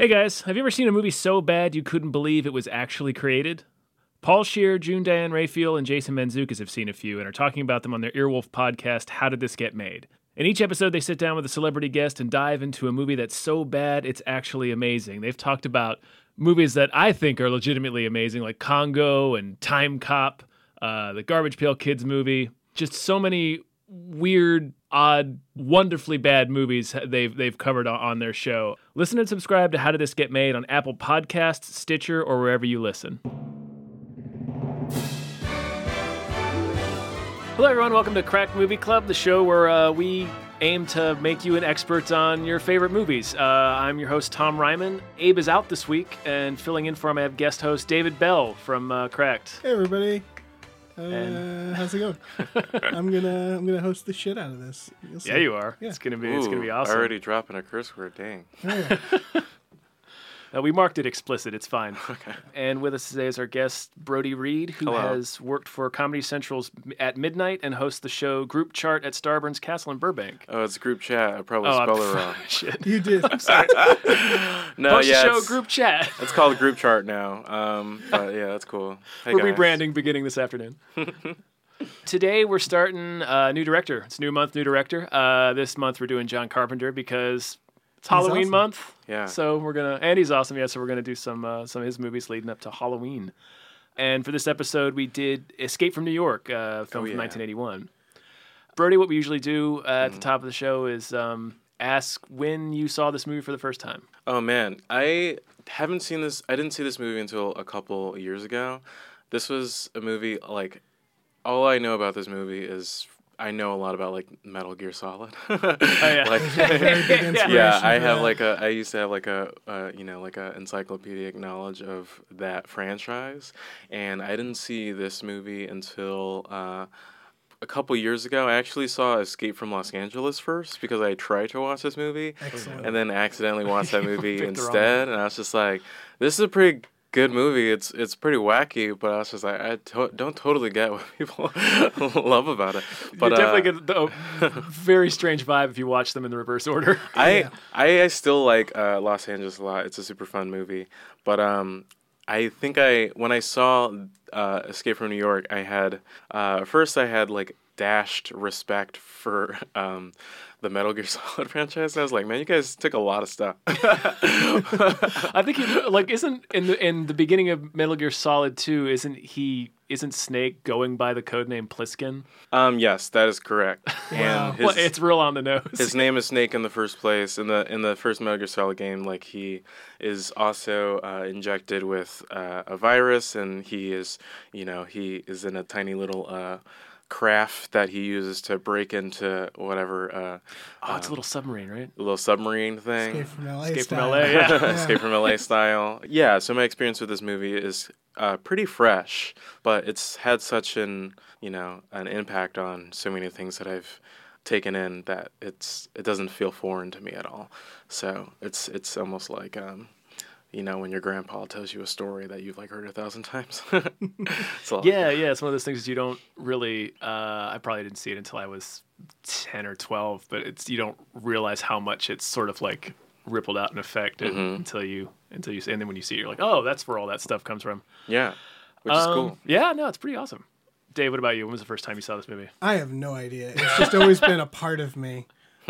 Hey guys, have you ever seen a movie so bad you couldn't believe it was actually created? Paul Scheer, June Diane Raphael, and Jason Mantzoukas have seen a few and are talking about them on their Earwolf podcast, How Did This Get Made? In each episode, they sit down with a celebrity guest and dive into a movie that's so bad it's actually amazing. They've talked about movies that I think are legitimately amazing, like Congo and Time Cop, the Garbage Pail Kids movie. Just so many weird, odd, wonderfully bad movies they've covered on their show. Listen and subscribe to How Did This Get Made on Apple Podcasts, Stitcher, or wherever you listen. Hello everyone, welcome to Crack Movie Club, the show where we aim to make you an expert on your favorite movies. I'm your host, Tom Ryman. Abe is out this week, and filling in for him, I have guest host David Bell from Cracked. Hey everybody. How's it going? I'm gonna host the shit out of this. Yeah, you are. Yeah. It's gonna be awesome. Already dropping a curse word, dang. Yeah. We marked it explicit. It's fine. Okay. And with us today is our guest, Brody Reed, who has worked for Comedy Central's At Midnight and hosts the show Group Chart at Starburns Castle in Burbank. Oh, it's Group Chat. I probably spelled it wrong. Shit. You did. I'm sorry. No, Host the show Group Chat. It's called Group Chart now. But yeah, that's cool. Hey, we're guys. rebranding beginning this afternoon. Today we're starting a new director. It's new month, new director. This month we're doing John Carpenter because it's Halloween awesome. month. Yeah. So and he's awesome, yeah. So we're gonna do some of his movies leading up to Halloween. And for this episode, we did Escape from New York, film from 1981. Brody, what we usually do at the top of the show is ask when you saw this movie for the first time. Oh man, I haven't seen this. I didn't see this movie until a couple years ago. This was a movie all I know about this movie is I know a lot about Metal Gear Solid. Oh, yeah. Yeah, I used to have a encyclopedic knowledge of that franchise, and I didn't see this movie until a couple years ago. I actually saw Escape from Los Angeles first because I tried to watch this movie. Excellent. And then accidentally watched that movie instead, and I was just like, this is a pretty good movie. It's pretty wacky, but I was just like, I don't totally get what people love about it. But you definitely get a very strange vibe if you watch them in the reverse order. I still like Los Angeles a lot. It's a super fun movie. But I think when I saw Escape from New York, I had first I had dashed respect for the Metal Gear Solid franchise. I was like, man, you guys took a lot of stuff. I think isn't in the beginning of Metal Gear Solid 2, isn't Snake going by the codename Pliskin? Yes, that is correct. And it's real on the nose. His name is Snake in the first place. In the first Metal Gear Solid game, he is also injected with a virus, and he is in a tiny little craft that he uses to break into whatever. It's a little submarine, right? A little submarine thing. Escape from LA. Escape style. from LA, yeah. Escape from LA style. Yeah, so my experience with this movie is pretty fresh, but it's had such an impact on so many things that I've taken in that it doesn't feel foreign to me at all. So it's almost like when your grandpa tells you a story that you've heard 1,000 times. It's it's one of those things that you don't really. I probably didn't see it until I was 10 or 12, but you don't realize how much it's sort of rippled out and affected until you see, and then when you see it, you're like, oh, that's where all that stuff comes from. Yeah, which is cool. Yeah, no, it's pretty awesome. Dave, what about you? When was the first time you saw this movie? I have no idea. It's just always been a part of me.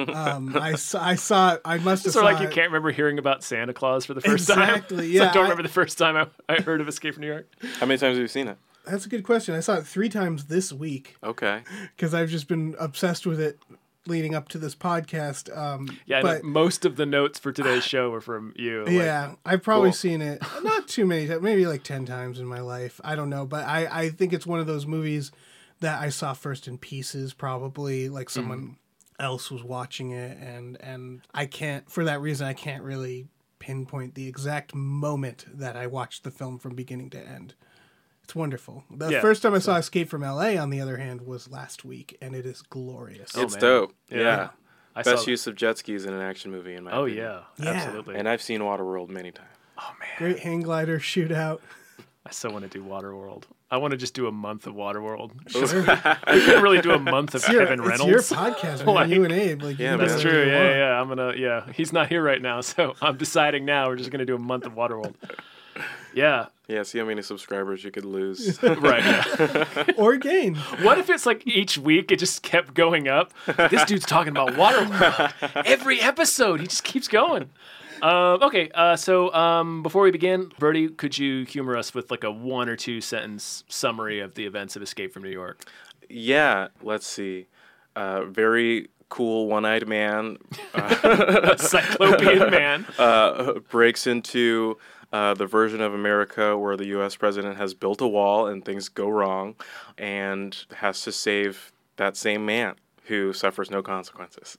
I saw it. I must have sort saw of you can't remember hearing about Santa Claus for the first time. Exactly. Yeah. I don't remember the first time I heard of Escape from New York. How many times have you seen it? That's a good question. I saw it 3 times this week. Okay. Because I've just been obsessed with it leading up to this podcast. But most of the notes for today's show were from you. Yeah, I've probably seen it not too many times, maybe 10 times in my life. I don't know, but I think it's one of those movies that I saw first in pieces, probably someone else was watching it, and I can't, for that reason, I can't really pinpoint the exact moment that I watched the film from beginning to end. It's wonderful. The first time I saw Escape from LA, on the other hand, was last week, and it is glorious. It's dope. Yeah. Best use of jet skis in an action movie, in my opinion. Yeah, absolutely. And I've seen Waterworld many times. Oh, man. Great hang glider shootout. I so want to do Waterworld. I want to just do a month of Waterworld. Sure. We couldn't really do a month of Kevin Reynolds. It's your podcast, man. You and Abe. Like, Yeah, you can do man. That's whatever true. you want. Yeah. I'm gonna. Yeah, he's not here right now, so I'm deciding now. We're just gonna do a month of Waterworld. Yeah. Yeah, see how many subscribers you could lose. Right. Yeah. Or gain. What if it's like each week it just kept going up? This dude's talking about Waterworld every episode. He just keeps going. Okay, so before we begin, Bertie, could you humor us with like a 1 or 2 sentence summary of the events of Escape from New York? Yeah, let's see. Very cool one-eyed man A cyclopean man. breaks into the version of America where the U.S. president has built a wall and things go wrong, and has to save that same man who suffers no consequences.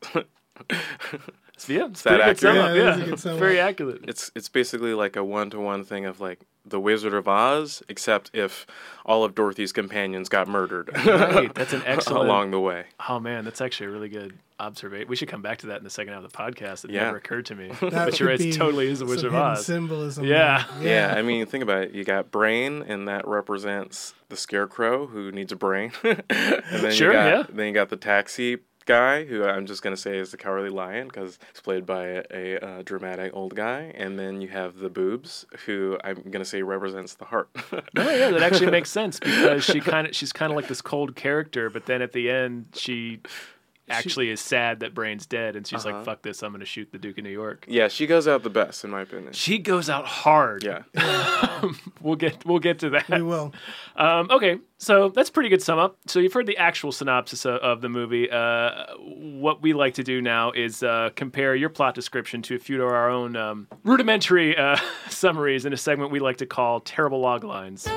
Yeah, it's that pretty good sum accurate? up. Yeah, that is a Yeah, good sum up. very accurate. It's basically like a one-to-one thing of like the Wizard of Oz, except if all of Dorothy's companions got murdered Right, that's an excellent. along the way. Oh man, that's actually a really good observation. We should come back to that in the second half of the podcast. It Yeah. never occurred to me. That But you're right, could it be totally is the some Wizard of hidden Oz. symbolism. Yeah. Yeah, I mean, think about it. You got Brain, and that represents the Scarecrow who needs a brain. And then Sure, yeah. Then you got the taxi guy, who I'm just gonna say is the Cowardly Lion because it's played by a dramatic old guy. And then you have the Boobs, who I'm gonna say represents the heart. Oh yeah, that actually makes sense because she's kind of like this cold character, but then at the end she actually is sad that Brain's dead, and she's like, "Fuck this, I'm gonna shoot the Duke of New York." Yeah, she goes out the best in my opinion. She goes out hard. Yeah. We'll get to that. We will. Okay, so that's a pretty good sum up. So you've heard the actual synopsis of the movie. What we like to do now is compare your plot description to a few of our own rudimentary summaries in a segment we like to call Terrible Log Lines.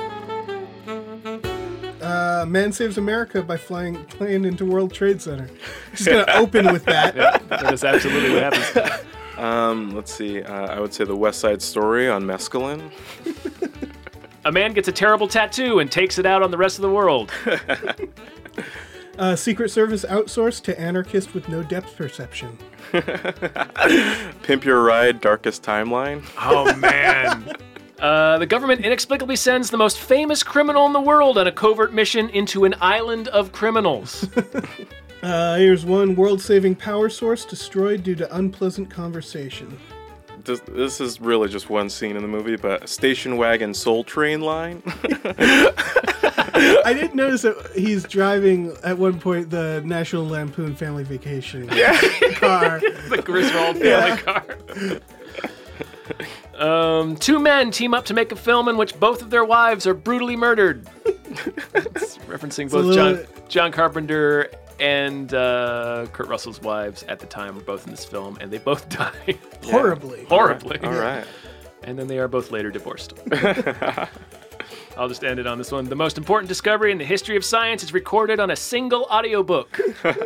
Man saves America by flying plane into World Trade Center. Just gonna open with that. That is absolutely what happens. Let's see. I would say the West Side Story on mescaline. A man gets a terrible tattoo and takes it out on the rest of the world. Secret Service outsourced to anarchist with no depth perception. Pimp Your Ride, Darkest Timeline. Oh, man. The government inexplicably sends the most famous criminal in the world on a covert mission into an island of criminals. Here's one world-saving power source destroyed due to unpleasant conversation. This is really just one scene in the movie, but Station Wagon Soul Train line. I did notice that he's driving at one point the National Lampoon Family Vacation car. The Griswold family car. Two men team up to make a film in which both of their wives are brutally murdered. It's referencing both John Carpenter and Kurt Russell's wives at the time were both in this film, and they both die Horribly. horribly. All right. And then they are both later divorced. I'll just end it on this one. The most important discovery in the history of science is recorded on a single audiobook.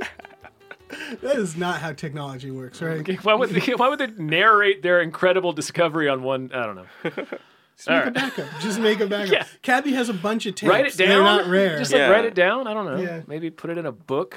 That is not how technology works, right? Why would they narrate their incredible discovery on one? I don't know. Just make a backup. Just make a backup. Yeah. Cabby has a bunch of tapes. Write it down. They're not rare. Just Yeah. write it down. I don't know. Yeah. Maybe put it in a book.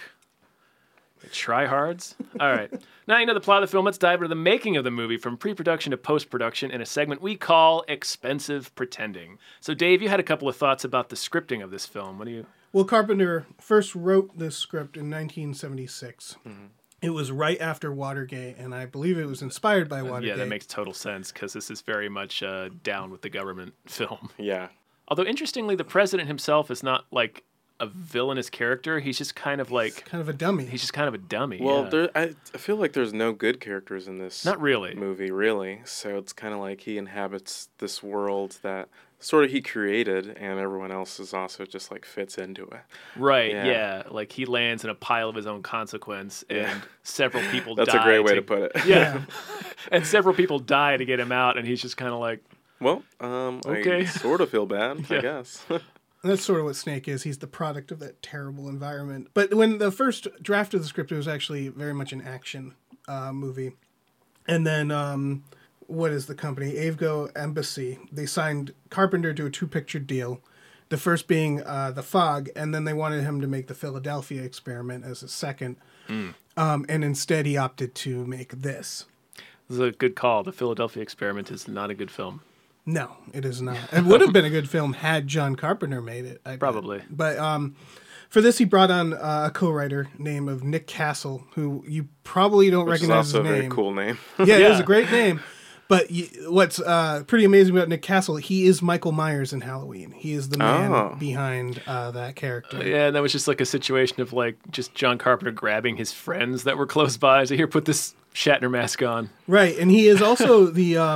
Tryhards. All right. Now you know the plot of the film. Let's dive into the making of the movie from pre-production to post-production in a segment we call Expensive Pretending. So Dave, you had a couple of thoughts about the scripting of this film. What do you? Well, Carpenter first wrote this script in 1976. It was right after Watergate, and I believe it was inspired by Watergate. Yeah, that makes total sense because this is very much down with the government film. Yeah. Although interestingly, the president himself is not like a villainous character. He's just kind of like kind of a dummy. he's just kind of a dummy. Well, yeah. I feel like there's no good characters in this Not really. movie, really. So it's kind of like he inhabits this world that sort of he created, and everyone else is also just like fits into it. Right, Yeah. yeah. Like he lands in a pile of his own consequence, and several people die. That's a great way to put it. Yeah. And several people die to get him out, and he's just kind of like, Well, Okay. I sort of feel bad, Yeah. I guess. That's sort of what Snake is. He's the product of that terrible environment. But when the first draft of the script, it was actually very much an action movie. And then, what is the company? Avgo Embassy. They signed Carpenter to a 2-picture deal. The first being The Fog, and then they wanted him to make The Philadelphia Experiment as a second. And instead he opted to make this. this is a good call. The Philadelphia Experiment is not a good film. No, it is not. It would have been a good film had John Carpenter made it. I bet. Probably. But for this, he brought on a co-writer named of Nick Castle, who you probably don't Which is recognize also his a name. very cool name. Yeah, it is Yeah. a great name. But what's pretty amazing about Nick Castle, he is Michael Myers in Halloween. He is the man behind that character. Yeah, and that was just like a situation of like just John Carpenter grabbing his friends that were close by. So here, put this Shatner mask on. Right, and he is also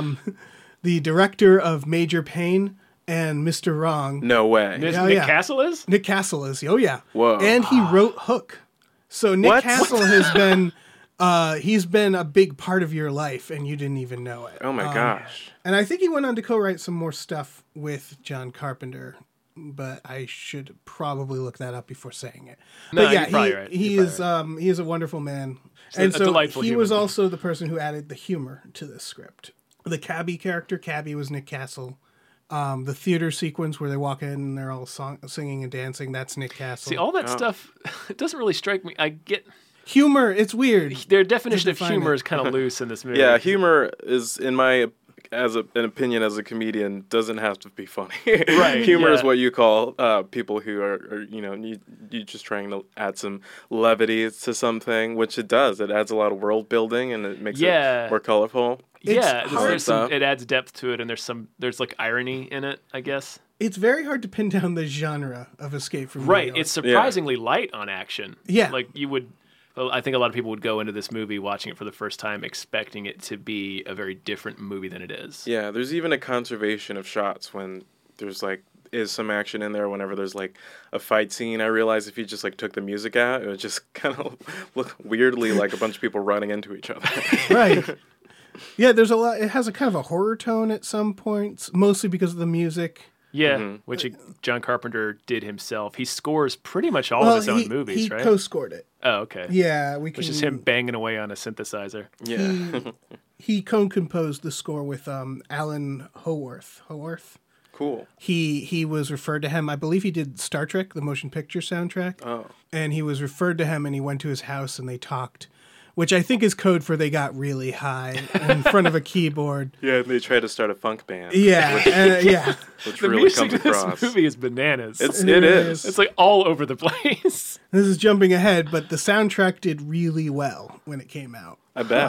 the director of Major Payne and Mr. Wrong. No way. Nick yeah. Castle is? Nick Castle is, oh yeah. Whoa. And he wrote Hook. So Nick What? Castle has been, he's been a big part of your life and you didn't even know it. Oh my gosh. And I think he went on to co-write some more stuff with John Carpenter, but I should probably look that up before saying it. No, But yeah, you're probably right. he You're is he is a wonderful man. a And so delightful he human. was also the person who added the humor to this script. The Cabby character, Cabby was Nick Castle. The theater sequence where they walk in and they're all singing and dancing, that's Nick Castle. See, all that stuff, it doesn't really strike me. I get Humor, it's weird. their definition of define humor it. is kind of loose in this movie. Yeah, humor is, in my an opinion as a comedian, doesn't have to be funny. Right, Humor is yeah. what you call people who are you just trying to add some levity to something, which it does. It adds a lot of world building and it makes Yeah. it more colorful. Yeah, hard. there's some, it adds depth to it, and there's like irony in it, I guess. It's very hard to pin down the genre of Escape from New Right, York. it's surprisingly light on action. Yeah. Like you would, well, I think a lot of people would go into this movie watching it for the first time expecting it to be a very different movie than it is. Yeah, there's even a conservation of shots when there's like is some action in there. Whenever there's like a fight scene, I realize if you just like took the music out, it would just kind of look weirdly like a bunch of people running into each other. Right. Yeah, there's a lot. It has a kind of a horror tone at some points, mostly because of the music. Yeah, which John Carpenter did himself. He scores pretty much all of his own movies, he right? co-scored it. Oh, okay. Yeah, we can. Which is him banging away on a synthesizer. Yeah, He co-composed the score with Alan Howarth. cool. He was referred to him. I believe he did Star Trek, the motion picture soundtrack. Oh, And he was referred to him, and he went to his house and they talked, which I think is code for they got really high in front of a keyboard. yeah. And they tried to start a funk band. Yeah, yeah. which The really music comes in this across. movie is bananas. It It is. It's like all over the place. This is jumping ahead, but the soundtrack did really well when it came out. I bet.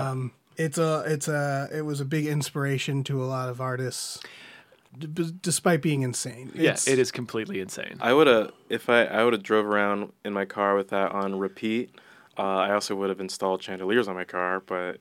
It was a big inspiration to a lot of artists, despite being insane. Yes, it is completely insane. I would have I would have drove around in my car with that on repeat. I also would have installed chandeliers on my car, but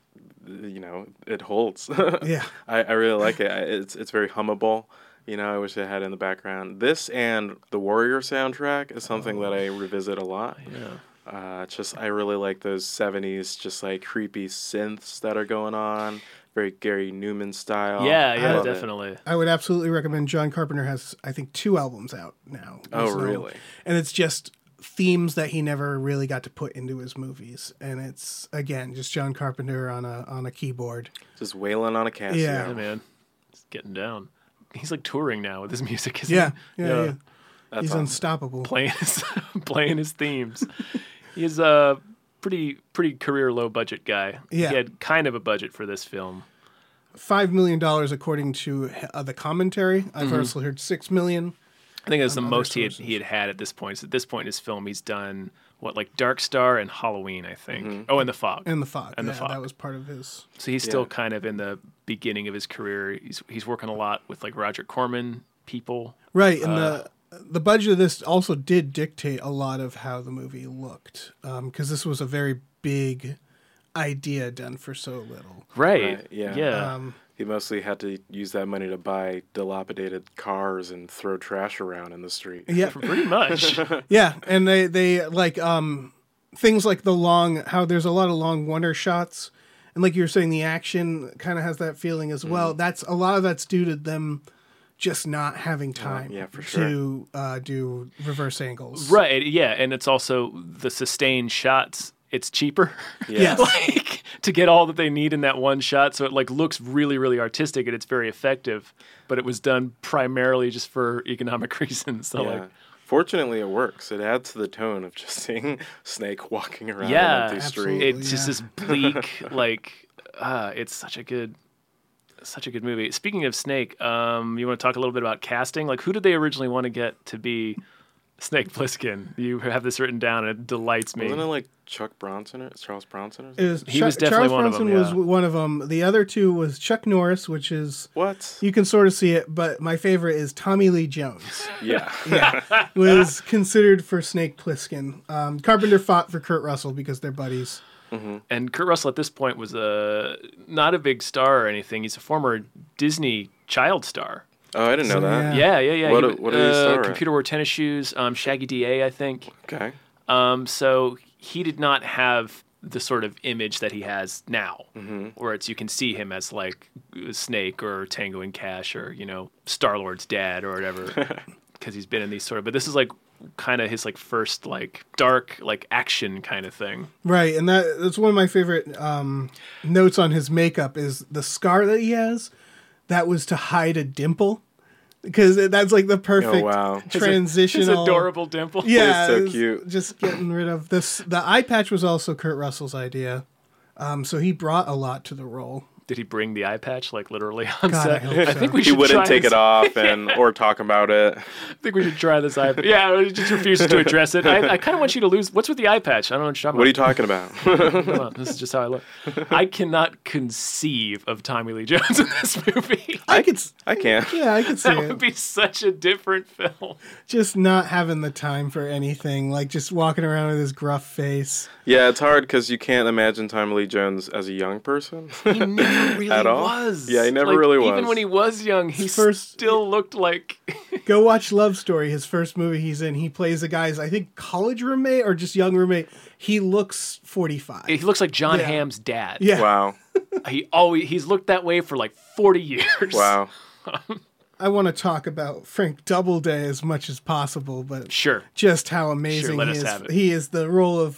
it holds. Yeah. I really like it. It's very hummable. I wish it had in the background. This and the Warrior soundtrack is something that I revisit a lot. Yeah. I really like those 70s just like creepy synths that are going on. Very Gary Newman style. Yeah, I yeah, love it. definitely. I would absolutely recommend. John Carpenter has, I think, 2 albums out now. Oh, So- really? And it's just themes that he never really got to put into his movies, and it's again just John Carpenter on a keyboard. Just wailing on a Casio. Yeah. Yeah, man. He's getting down. He's like touring now with his music, isn't Yeah, he? yeah. That's He's awesome. unstoppable. Playing his themes. He's a pretty career low budget guy. Yeah. He had kind of a budget for this film. $5 million according to the commentary. I've also heard $6 million. I think that's the other most he sources. had at this point. So at this point in his film, he's done like Dark Star and Halloween, I think. Oh, and The Fog. And The Fog. And The yeah, Fog. that was part of his. So he's still kind of in the beginning of his career. He's working a lot with like Roger Corman people. Right, and the budget of this also did dictate a lot of how the movie looked, because this was a very big idea done for so little. Right. yeah. Yeah. He mostly had to use that money to buy dilapidated cars and throw trash around in the street. Yeah, Pretty much. yeah, and they like things like how there's a lot of long wonder shots, and like you were saying, the action kind of has that feeling as well. That's a lot of that's due to them just not having time yeah, for sure. to do reverse angles. Right. Yeah. And it's also the sustained shots. It's cheaper. Yes. like to get all that they need in that one shot. So it like looks really, really artistic and it's very effective, but it was done primarily just for economic reasons. So Yeah. Fortunately, it works. It adds to the tone of just seeing Snake walking around Yeah, an empty street. absolutely. it's just this bleak, like, it's such a good Such a good movie. Speaking of Snake, you want to talk a little bit about casting? Like, who did they originally want to get to be Snake Plissken? You have this written down, and it delights me. Wasn't it like Chuck Bronson or Charles Bronson or something? It was He was definitely Charles one of Bronson them, was yeah. one of them. The other two was Chuck Norris, which is What? you can sort of see it, but my favorite is Tommy Lee Jones. Yeah. Was considered for Snake Plissken. Carpenter fought for Kurt Russell because they're buddies. And Kurt Russell at this point was not a big star or anything. He's a former Disney child star. Oh, I didn't know So, that. yeah. Yeah. What did he star in? Computer Wore Tennis Shoes, Shaggy DA, I think. Okay. So he did not have the sort of image that he has now, where you can see him as like Snake or Tango and Cash or Star-Lord's dad or whatever, because he's been in these sort of. But this is like kind of his like first like dark like action kind of thing. Right, and that's one of my favorite notes on his makeup is the scar that he has. That was to hide a dimple, because that's like the perfect Oh, wow. transitional. His adorable dimple. Yeah, so it was cute. Just getting rid of this. The eye patch was also Kurt Russell's idea, so he brought a lot to the role. Did he bring the eye patch like literally on God, I set? hope I so. think we He should wouldn't try take this. it off or talk about it. I think we should try this eye patch. Yeah, he just refuses to address it. I kind of want you to lose. What's with the eye patch? I don't know what you're What are you talking talking about? about. Come on, this is just how I look. I cannot conceive of Tommy Lee Jones in this movie. I could, I can't. yeah, I could see That would it. be such a different film. Just not having the time for anything, like just walking around with his gruff face. Yeah, it's hard because you can't imagine Tommy Lee Jones as a young person. He never really At all? was. Yeah, he never really Even was. when he was young, he First- still looked like. Go watch Love Story, his first movie he's in. He plays a guy's, I think, college roommate or just young roommate. He looks 45. He looks like John Yeah. Hamm's dad. Yeah. Wow. He's looked that way for like 40 years. Wow. I want to talk about Frank Doubleday as much as possible, but Sure. just how amazing let he us is. have it. He is the role of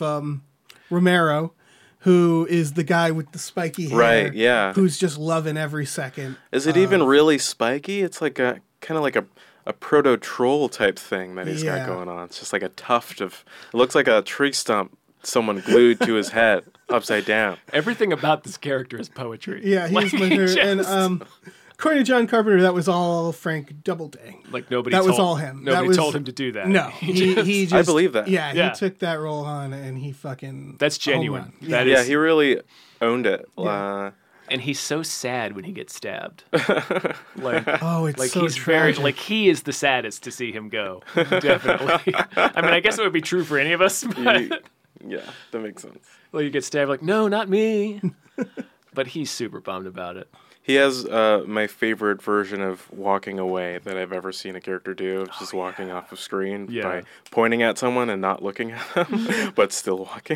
Romero, who is the guy with the spiky hair. Right, yeah. Who's just loving every second. Is it even really spiky? It's like a kind of like a proto troll type thing that he's Yeah. got going on. It's just like a tuft of. It looks like a tree stump someone glued to his head upside down. Everything about this character is poetry. Yeah, he's Like, my he favorite. And just- according to John Carpenter, that was all Frank Doubleday. like nobody. that was told- all him. Nobody That was- told him to do that. No, he just, I believe that. Yeah, Yeah. he took that role on and he fucking. That's home genuine. run. That Yeah, is- he really owned it. Yeah. And he's so sad when he gets stabbed. like, Oh, it's like so he's tragic. very like he is the saddest to see him go. Definitely. I mean, I guess it would be true for any of us, but Yeah, that makes sense. like you get stabbed, like no, not me. But he's super bummed about it. He has my favorite version of walking away that I've ever seen a character do, of just walking off of screen Yeah. by pointing at someone and not looking at them, but still walking.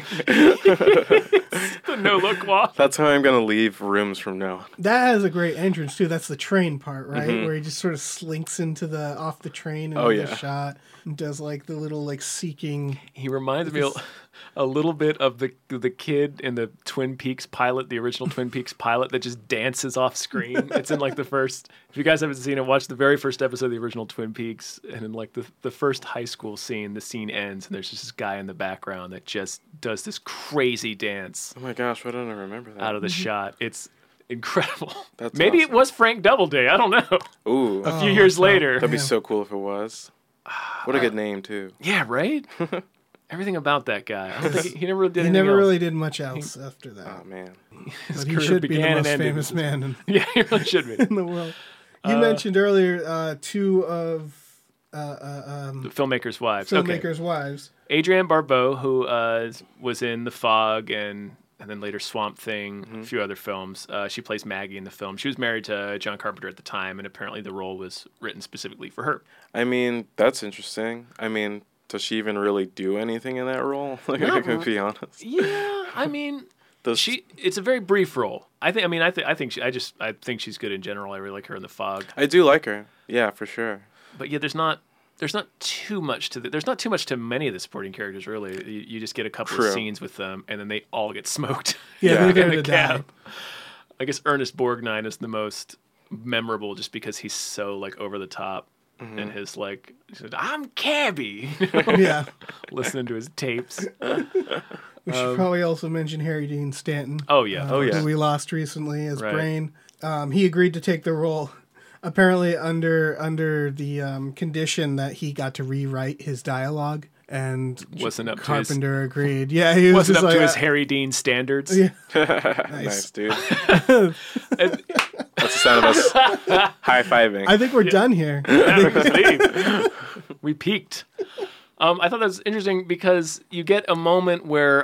The no look walk. That's how I'm going to leave rooms from now on. That has a great entrance too. That's the train part, right? Mm-hmm. Where he just sort of slinks into the off the train and Oh, the yeah. shot and does like the little like seeking. He reminds me a little bit of the kid in the Twin Peaks pilot, the original Twin Peaks pilot that just dances off screen. It's in like the first. If you guys haven't seen it, watch the very first episode of the original Twin Peaks, and in like the first high school scene, the scene ends, and there's just this guy in the background that just does this crazy dance Oh my gosh, why don't I remember that? out of the shot. It's incredible. That's Maybe awesome. it was Frank Doubleday. I don't know. Ooh, A few years later. that'd be Yeah. so cool if it was. What a good name, too. Yeah, right. Everything about that guy. I don't think he never really did. He anything never else. really did much else after that. Oh, man. His But he career should be the began and most ended. famous man in, Yeah, he really should be. in the world. You mentioned earlier two of The filmmakers' wives. Okay. filmmakers' wives. Adrienne Barbeau, who was in The Fog and then later Swamp Thing, a few other films. She plays Maggie in the film. She was married to John Carpenter at the time, and apparently the role was written specifically for her. I mean, that's interesting. I mean, does she even really do anything in that role? Like, No. I can be honest. Yeah, I mean, Does it's a very brief role. I think she's good in general. I really like her in The Fog. I do like her. Yeah, for sure. But yeah, there's not too much to there's not too much to many of the supporting characters really. You just get a couple True. of scenes with them, and then they all get smoked. Yeah, Yeah. they're in there the to die. cab. I guess Ernest Borgnine is the most memorable, just because he's so like over the top, and his like, he said, "I'm cabby," Yeah. listening to his tapes. We should probably also mention Harry Dean Stanton. Oh yeah, Oh, yeah. Who we lost recently as Right. Brain. He agreed to take the role, apparently under the condition that he got to rewrite his dialogue. And Wasn't up Carpenter agreed. Yeah, he was wasn't just up to like, his Harry Dean standards. Yeah. Nice, dude. That's the sound of us high-fiving. I think we're done here. Leave. We peaked. I thought that was interesting because you get a moment where,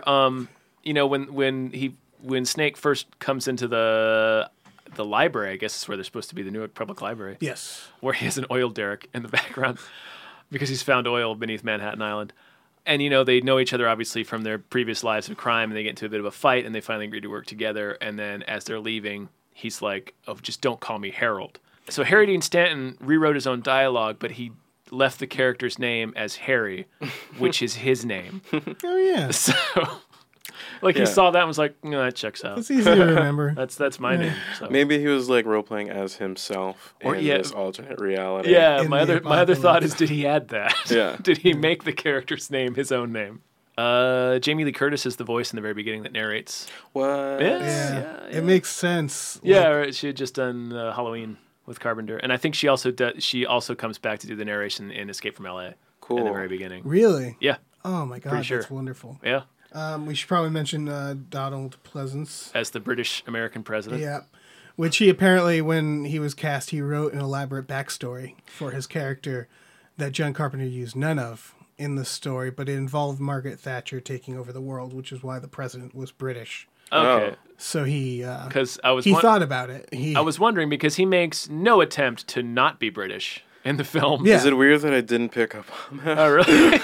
when Snake first comes into the library, I guess is where they're supposed to be, the Newark Public Library. Yes. Where he has an oil derrick in the background because he's found oil beneath Manhattan Island. And, they know each other, obviously, from their previous lives of crime, and they get into a bit of a fight, and they finally agree to work together. And then as they're leaving, he's like, oh, just don't call me Harold. So Harry Dean Stanton rewrote his own dialogue, but he left the character's name as Harry, which is his name. Oh, yeah. So, he saw that and was like, no, that checks out. It's easy to remember. That's my name. So. Maybe he was like role-playing as himself in this alternate reality. Yeah, In my the other thought apocalypse. is, did he add that? Yeah. Did he make the character's name his own name? Jamie Lee Curtis is the voice in the very beginning that narrates. What? Yeah. It makes sense. Yeah, right, she had just done Halloween with Carpenter, and I think she also comes back to do the narration in Escape from L.A. Cool. in the very beginning. Really? Yeah, Oh my god, Pretty sure. that's wonderful. yeah, We should probably mention Donald Pleasance. as the British American president. Yeah. Which he apparently, when he was cast, he wrote an elaborate backstory for his character that John Carpenter used none of in the story, but it involved Margaret Thatcher taking over the world, which is why the president was British. Okay, So he because I was thought about it. I was wondering because he makes no attempt to not be British in the film. Yeah. Is it weird that I didn't pick up on that? Oh, really?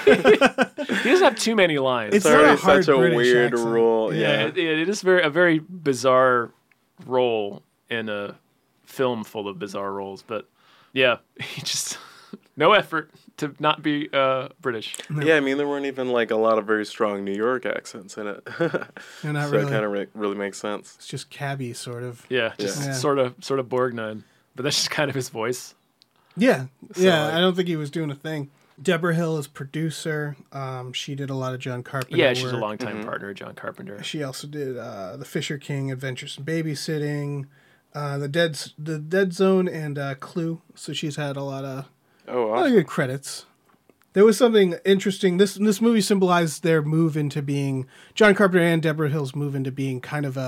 He doesn't have too many lines. It's It's not a already hard such a British weird accent. role. Yeah, it is a very bizarre role in a film full of bizarre roles. But yeah, he just no effort to not be British. Yeah, I mean, there weren't even like a lot of very strong New York accents in it. You're not So really. it kind of really makes sense. It's just cabby, sort of. Yeah, just Yeah. sort of Borgnine. But that's just kind of his voice. Yeah. So, Yeah, like- I don't think he was doing a thing. Deborah Hill is producer. She did a lot of John Carpenter Yeah, she's a work. longtime partner of John Carpenter. She also did The Fisher King, Adventures in Babysitting, the Dead Zone, and Clue. So she's had a lot of good credits. There was something interesting. This movie symbolized their move into being John Carpenter and Deborah Hill's move into being kind of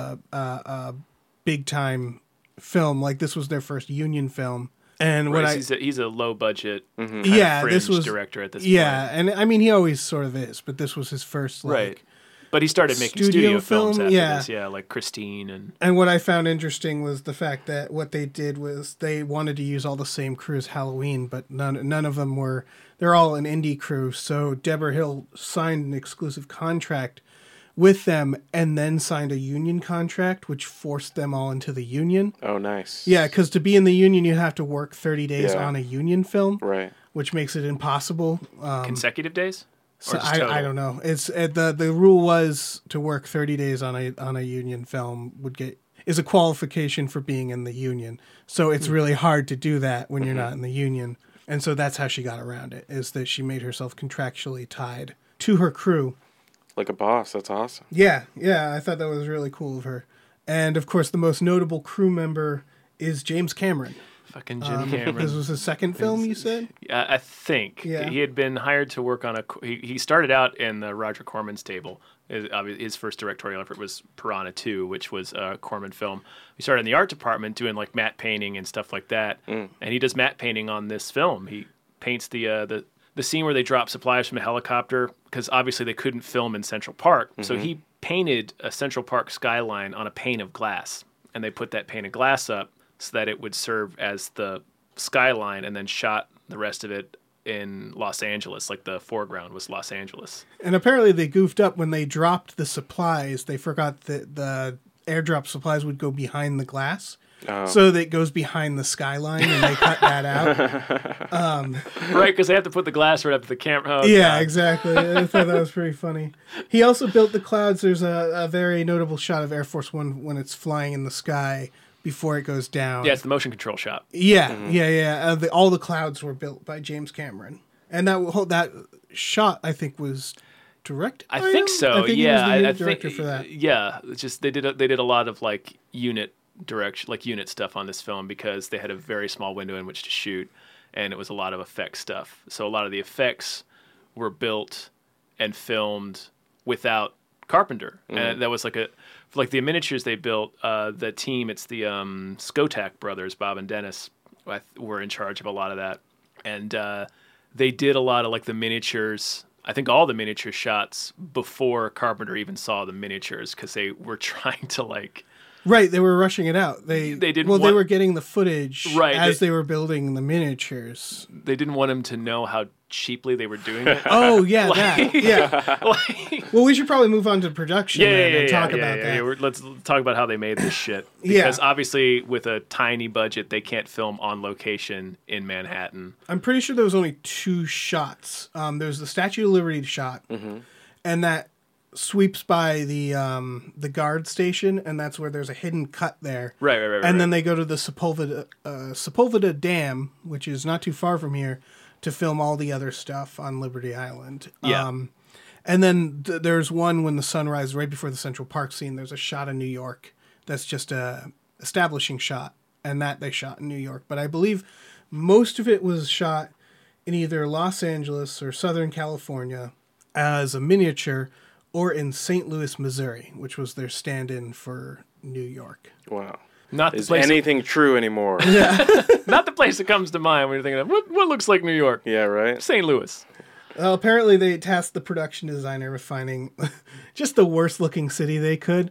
a big time film. Like this was their first union film. And Right, he's a low budget, yeah, this was director at this yeah, point. and I mean he always sort of is, but this was his first Right. But he started making studio studio films film, after yeah. this, like Christine and And what I found interesting was the fact that what they did was they wanted to use all the same crew as Halloween, but none of them were. They're all an indie crew. So Deborah Hill signed an exclusive contract with them, and then signed a union contract, which forced them all into the union. Oh, nice. Yeah, because to be in the union, you have to work 30 days Yeah. on a union film, Right. which makes it impossible. consecutive days. So Or just total? I don't know. It's the rule was to work 30 days on a union film is a qualification for being in the union. So it's really hard to do that when you're not in the union. And so that's how she got around it, is that she made herself contractually tied to her crew. Like a boss. That's awesome. Yeah, I thought that was really cool of her. And of course, the most notable crew member is James Cameron. Fucking Jim Cameron. This was his second film, you said? I think Yeah. he had been hired to work on he started out in the Roger Corman's table. His first directorial effort was Piranha 2, which was a Corman film. He started in the art department doing like matte painting and stuff like that. And he does matte painting on this film. He paints the scene where they drop supplies from a helicopter, because obviously they couldn't film in Central Park. So he painted a Central Park skyline on a pane of glass, and they put that pane of glass up so that it would serve as the skyline, and then shot the rest of it in Los Angeles. Like the foreground was Los Angeles. And apparently they goofed up when they dropped the supplies. They forgot that the airdrop supplies would go behind the glass. Oh. So that it goes behind the skyline, and they cut that out. Right, because they have to put the glass right up to the camera. Oh, Yeah, God. exactly. I thought that was pretty funny. He also built the clouds. There's a very notable shot of Air Force One when it's flying in the sky before it goes down. Yeah, it's the motion control shot. Yeah. All the clouds were built by James Cameron. And that shot, I think, was directed by I think him? so. I think he was yeah, the I director think for that. Yeah, it's just they did a lot of like unit direction, like unit stuff on this film because they had a very small window in which to shoot, and it was a lot of effects stuff. So a lot of the effects were built and filmed without Carpenter, and that was like the miniatures they built. The team, it's the Skotak brothers, Bob and Dennis, were in charge of a lot of that, and they did a lot of like the miniatures. I think all the miniature shots before Carpenter even saw the miniatures because they were trying to like. Right, they were rushing it out. They didn't. Well, they were getting the footage as they they were building the miniatures. They didn't want him to know how cheaply they were doing it. Oh yeah, Well, we should probably move on to production and talk about that. Yeah. Let's talk about how they made this shit. Because obviously, with a tiny budget, they can't film on location in Manhattan. I'm pretty sure there was only 2 shots. There's the Statue of Liberty shot, and that sweeps by the guard station, and that's where there's a hidden cut there. Right. And then they go to the Sepulveda Dam, which is not too far from here, to film all the other stuff on Liberty Island. Yeah. And then there's one when the sun rises right before the Central Park scene. There's a shot of New York that's just a establishing shot, and that they shot in New York. But I believe most of it was shot in either Los Angeles or Southern California as a miniature, or in St. Louis, Missouri, which was their stand-in for New York. Wow. Not Is anything true anymore? Not the place that comes to mind when you're thinking of what looks like New York. Yeah, right? St. Louis. Well, apparently they tasked the production designer with finding just the worst looking city they could.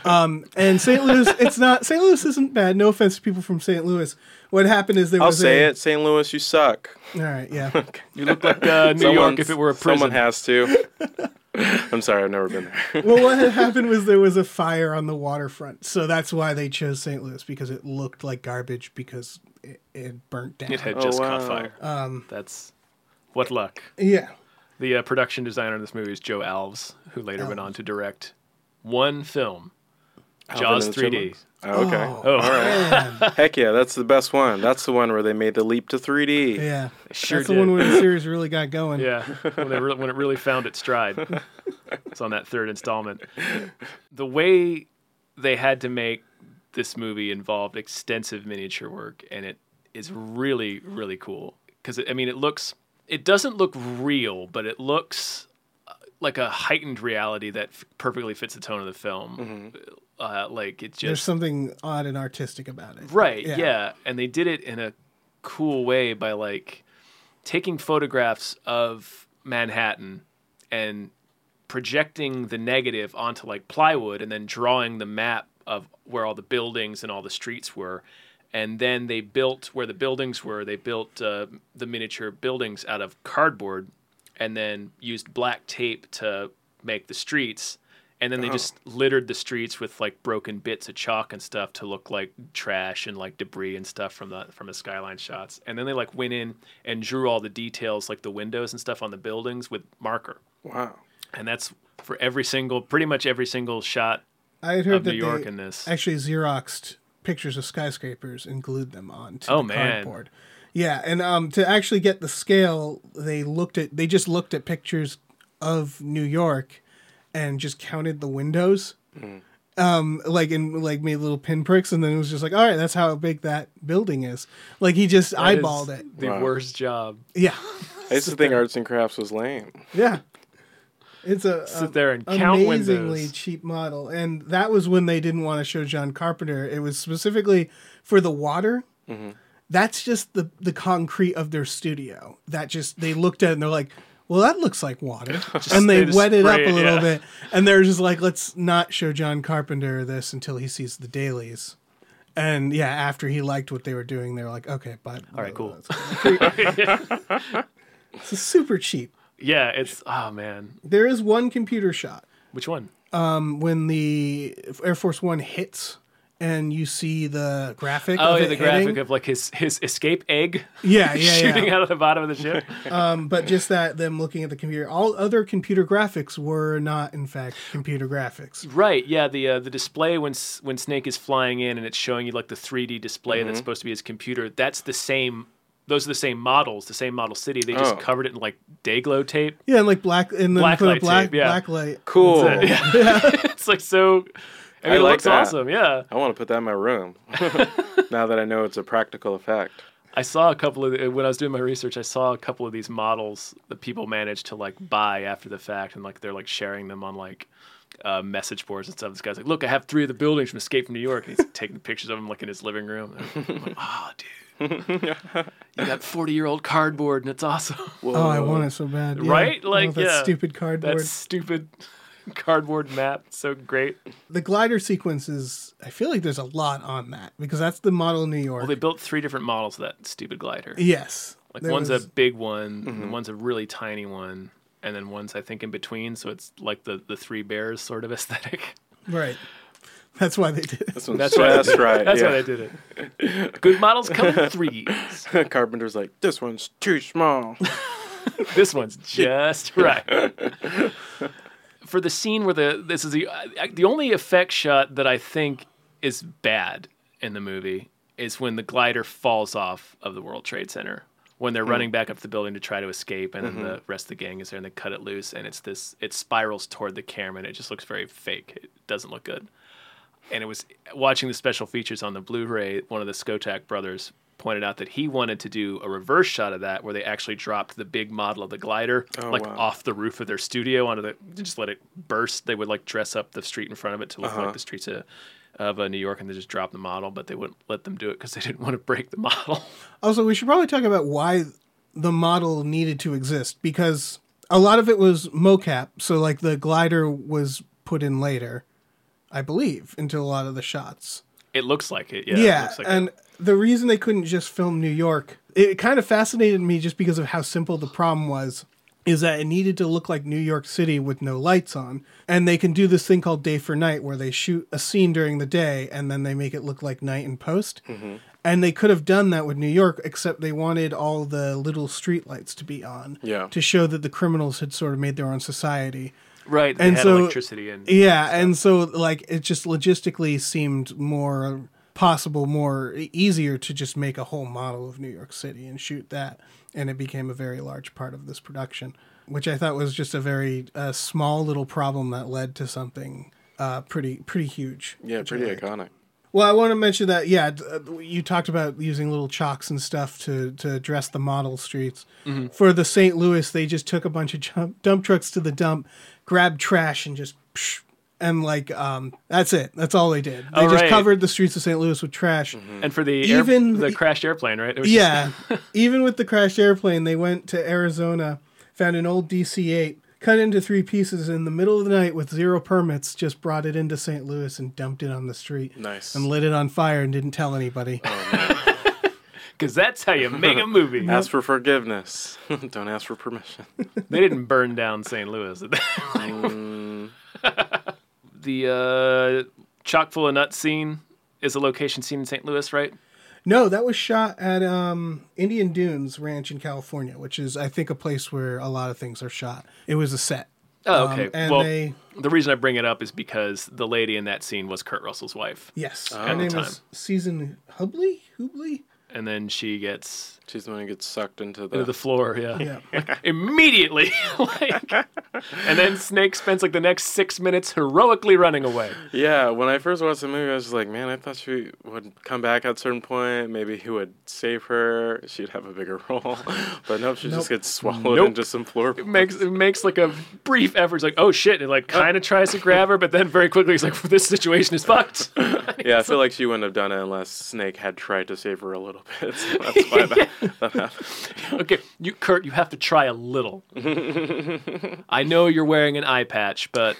And St. Louis, St. Louis isn't bad. No offense to people from St. Louis. What happened is I'll say it. St. Louis, you suck. All right, yeah. You look like New York if it were a prison. Someone has to. I'm sorry, I've never been there. Well, what had happened was there was a fire on the waterfront. So that's why they chose St. Louis, because it looked like garbage because it burnt down. It had just caught fire. That's what luck. Yeah. The production designer of this movie is Joe Alves, who later went on to direct one film, Jaws 3D. Oh, okay. Oh, all right. Heck yeah, that's the best one. That's the one where they made the leap to 3D. Yeah. Sure that's the one where the series really got going. Yeah, when it really found its stride. It's on that third installment. The way they had to make this movie involved extensive miniature work, and it is really, really cool. Because, it doesn't look real, but it looks like a heightened reality that perfectly fits the tone of the film. There's something odd and artistic about it. Right, yeah. And they did it in a cool way by taking photographs of Manhattan and projecting the negative onto plywood and then drawing the map of where all the buildings and all the streets were. And then they built where the buildings were. They built the miniature buildings out of cardboard and then used black tape to make the streets. And then they just littered the streets with broken bits of chalk and stuff to look like trash and debris and stuff from the skyline shots. And then they went in and drew all the details, like the windows and stuff on the buildings with marker. Wow. And that's for pretty much every single shot I had heard of that New York in this. Actually Xeroxed pictures of skyscrapers and glued them onto the cardboard. Yeah, and to actually get the scale, they just looked at pictures of New York and just counted the windows. Made little pinpricks, and then it was just all right, that's how big that building is. He just eyeballed it. The worst job. Yeah. I used to think arts and crafts was lame. Yeah. It's sit there and count amazingly windows. Cheap model, and that was when they didn't want to show John Carpenter. It was specifically for the water. Mm-hmm. That's just the concrete of their studio. They looked at it and they're like, well, that looks like water, and they wet it up a little bit, and they're just like, let's not show John Carpenter this until he sees the dailies. And yeah, after he liked what they were doing, they were like, okay, but all right, cool. It's super cheap. Yeah, it's man. There is one computer shot. Which one? When the Air Force One hits and you see the graphic. Oh, of yeah, the graphic of his escape egg. Yeah, shooting out of the bottom of the ship. But just them looking at the computer. All other computer graphics were not, in fact, computer graphics. Right. Yeah. The display when Snake is flying in and it's showing you the 3D display that's supposed to be his computer. That's the same. Those are the same models, the same model city. They just covered it in Day-Glo tape. Yeah, and black, and then black put light a black, tape, yeah. black light. Cool. It's so I mean, it like looks that. awesome, yeah. I want to put that in my room. Now that I know it's a practical effect. I saw a couple of, when I was doing my research, I saw a couple of these models that people managed to like buy after the fact, and like they're like sharing them on like message boards and stuff. This guy's like, look, I have 3 of the buildings from Escape from New York, and he's taking pictures of them like in his living room. And I'm like, oh, dude, you got 40-year-old cardboard, and it's awesome. Oh, I want it so bad. Yeah. Right? Like, that yeah. stupid cardboard. That stupid cardboard map. So great. The glider sequences, I feel like there's a lot on that because that's the model in New York. Well, they built 3 different models of that stupid glider. Yes. Like There one's was- a big one, and one's a really tiny one, and then one's I think in between. So it's like the 3 bears sort of aesthetic. Right. That's why they did it. This one's That's why just right. That's yeah. why they did it. Good models come in 3s. Carpenter's like, this one's too small. This one's just right. For the scene where this is the only effect shot that I think is bad in the movie is when the glider falls off of the World Trade Center. When they're running back up the building to try to escape, and then the rest of the gang is there, and they cut it loose, and it spirals toward the camera, and it just looks very fake. It doesn't look good. And it was watching the special features on the Blu-ray, one of the Skotak brothers pointed out that he wanted to do a reverse shot of that where they actually dropped the big model of the glider wow. off the roof of their studio onto the, just let it burst. They would like dress up the street in front of it to look like the streets of New York, and they just drop the model, but they wouldn't let them do it because they didn't want to break the model. Also, we should probably talk about why the model needed to exist because a lot of it was mocap. So like the glider was put in later, I believe, into a lot of the shots. It looks like it, yeah. Yeah, It looks like and the reason they couldn't just film New York, it kind of fascinated me just because of how simple the problem was, is that it needed to look like New York City with no lights on. And they can do this thing called day for night where they shoot a scene during the day and then they make it look like night in post. And they could have done that with New York, except they wanted all the little street lights to be on to show that the criminals had sort of made their own society. right. They and had so- electricity and Yeah, and so like it just logistically seemed more possible, more easier to just make a whole model of New York City and shoot that, and it became a very large part of this production, which I thought was just a very small little problem that led to something pretty huge. Yeah, which I pretty liked. iconic. Well, I want to mention that, you talked about using little chalks and stuff to address the model streets. For the St. Louis, they just took a bunch of dump trucks to the dump, grabbed trash, and just... And like, that's it. That's all they did. They just covered the streets of St. Louis with trash. And for the the crashed airplane, right? It was Yeah. Even with the crashed airplane, they went to Arizona, found an old DC-8, cut it into 3 pieces in the middle of the night with 0 permits, just brought it into St. Louis and dumped it on the street. Nice. And lit it on fire and didn't tell anybody. because that's how you make a movie. Ask for forgiveness. Don't ask for permission. They didn't burn down St. Louis. Did they? The chock full of nuts scene is a location scene in St. Louis, right? No, that was shot at Indian Dunes Ranch in California, which is, I think, a place where a lot of things are shot. It was a set. Oh, okay. And well, they... the reason I bring it up is because the lady in that scene was Kurt Russell's wife. Yes. at Her the name time. was Susan Hubley? And then she gets She's the one who gets sucked into into the floor, yeah. Yeah. Immediately. And then Snake spends like the next 6 minutes heroically running away. Yeah, when I first watched the movie, I was just like, man, I thought she would come back at a certain point. Maybe he would save her. She'd have a bigger role. But nope, she just gets swallowed Nope. into some floor. It makes like a brief effort. It's like, oh shit. It like kind of tries to grab her, but then very quickly he's like, this situation is fucked. Yeah, I feel like she wouldn't have done it unless Snake had tried to save her a little bit. So that's why that happened. Okay, Kurt, you have to try a little. I know you're wearing an eye patch, but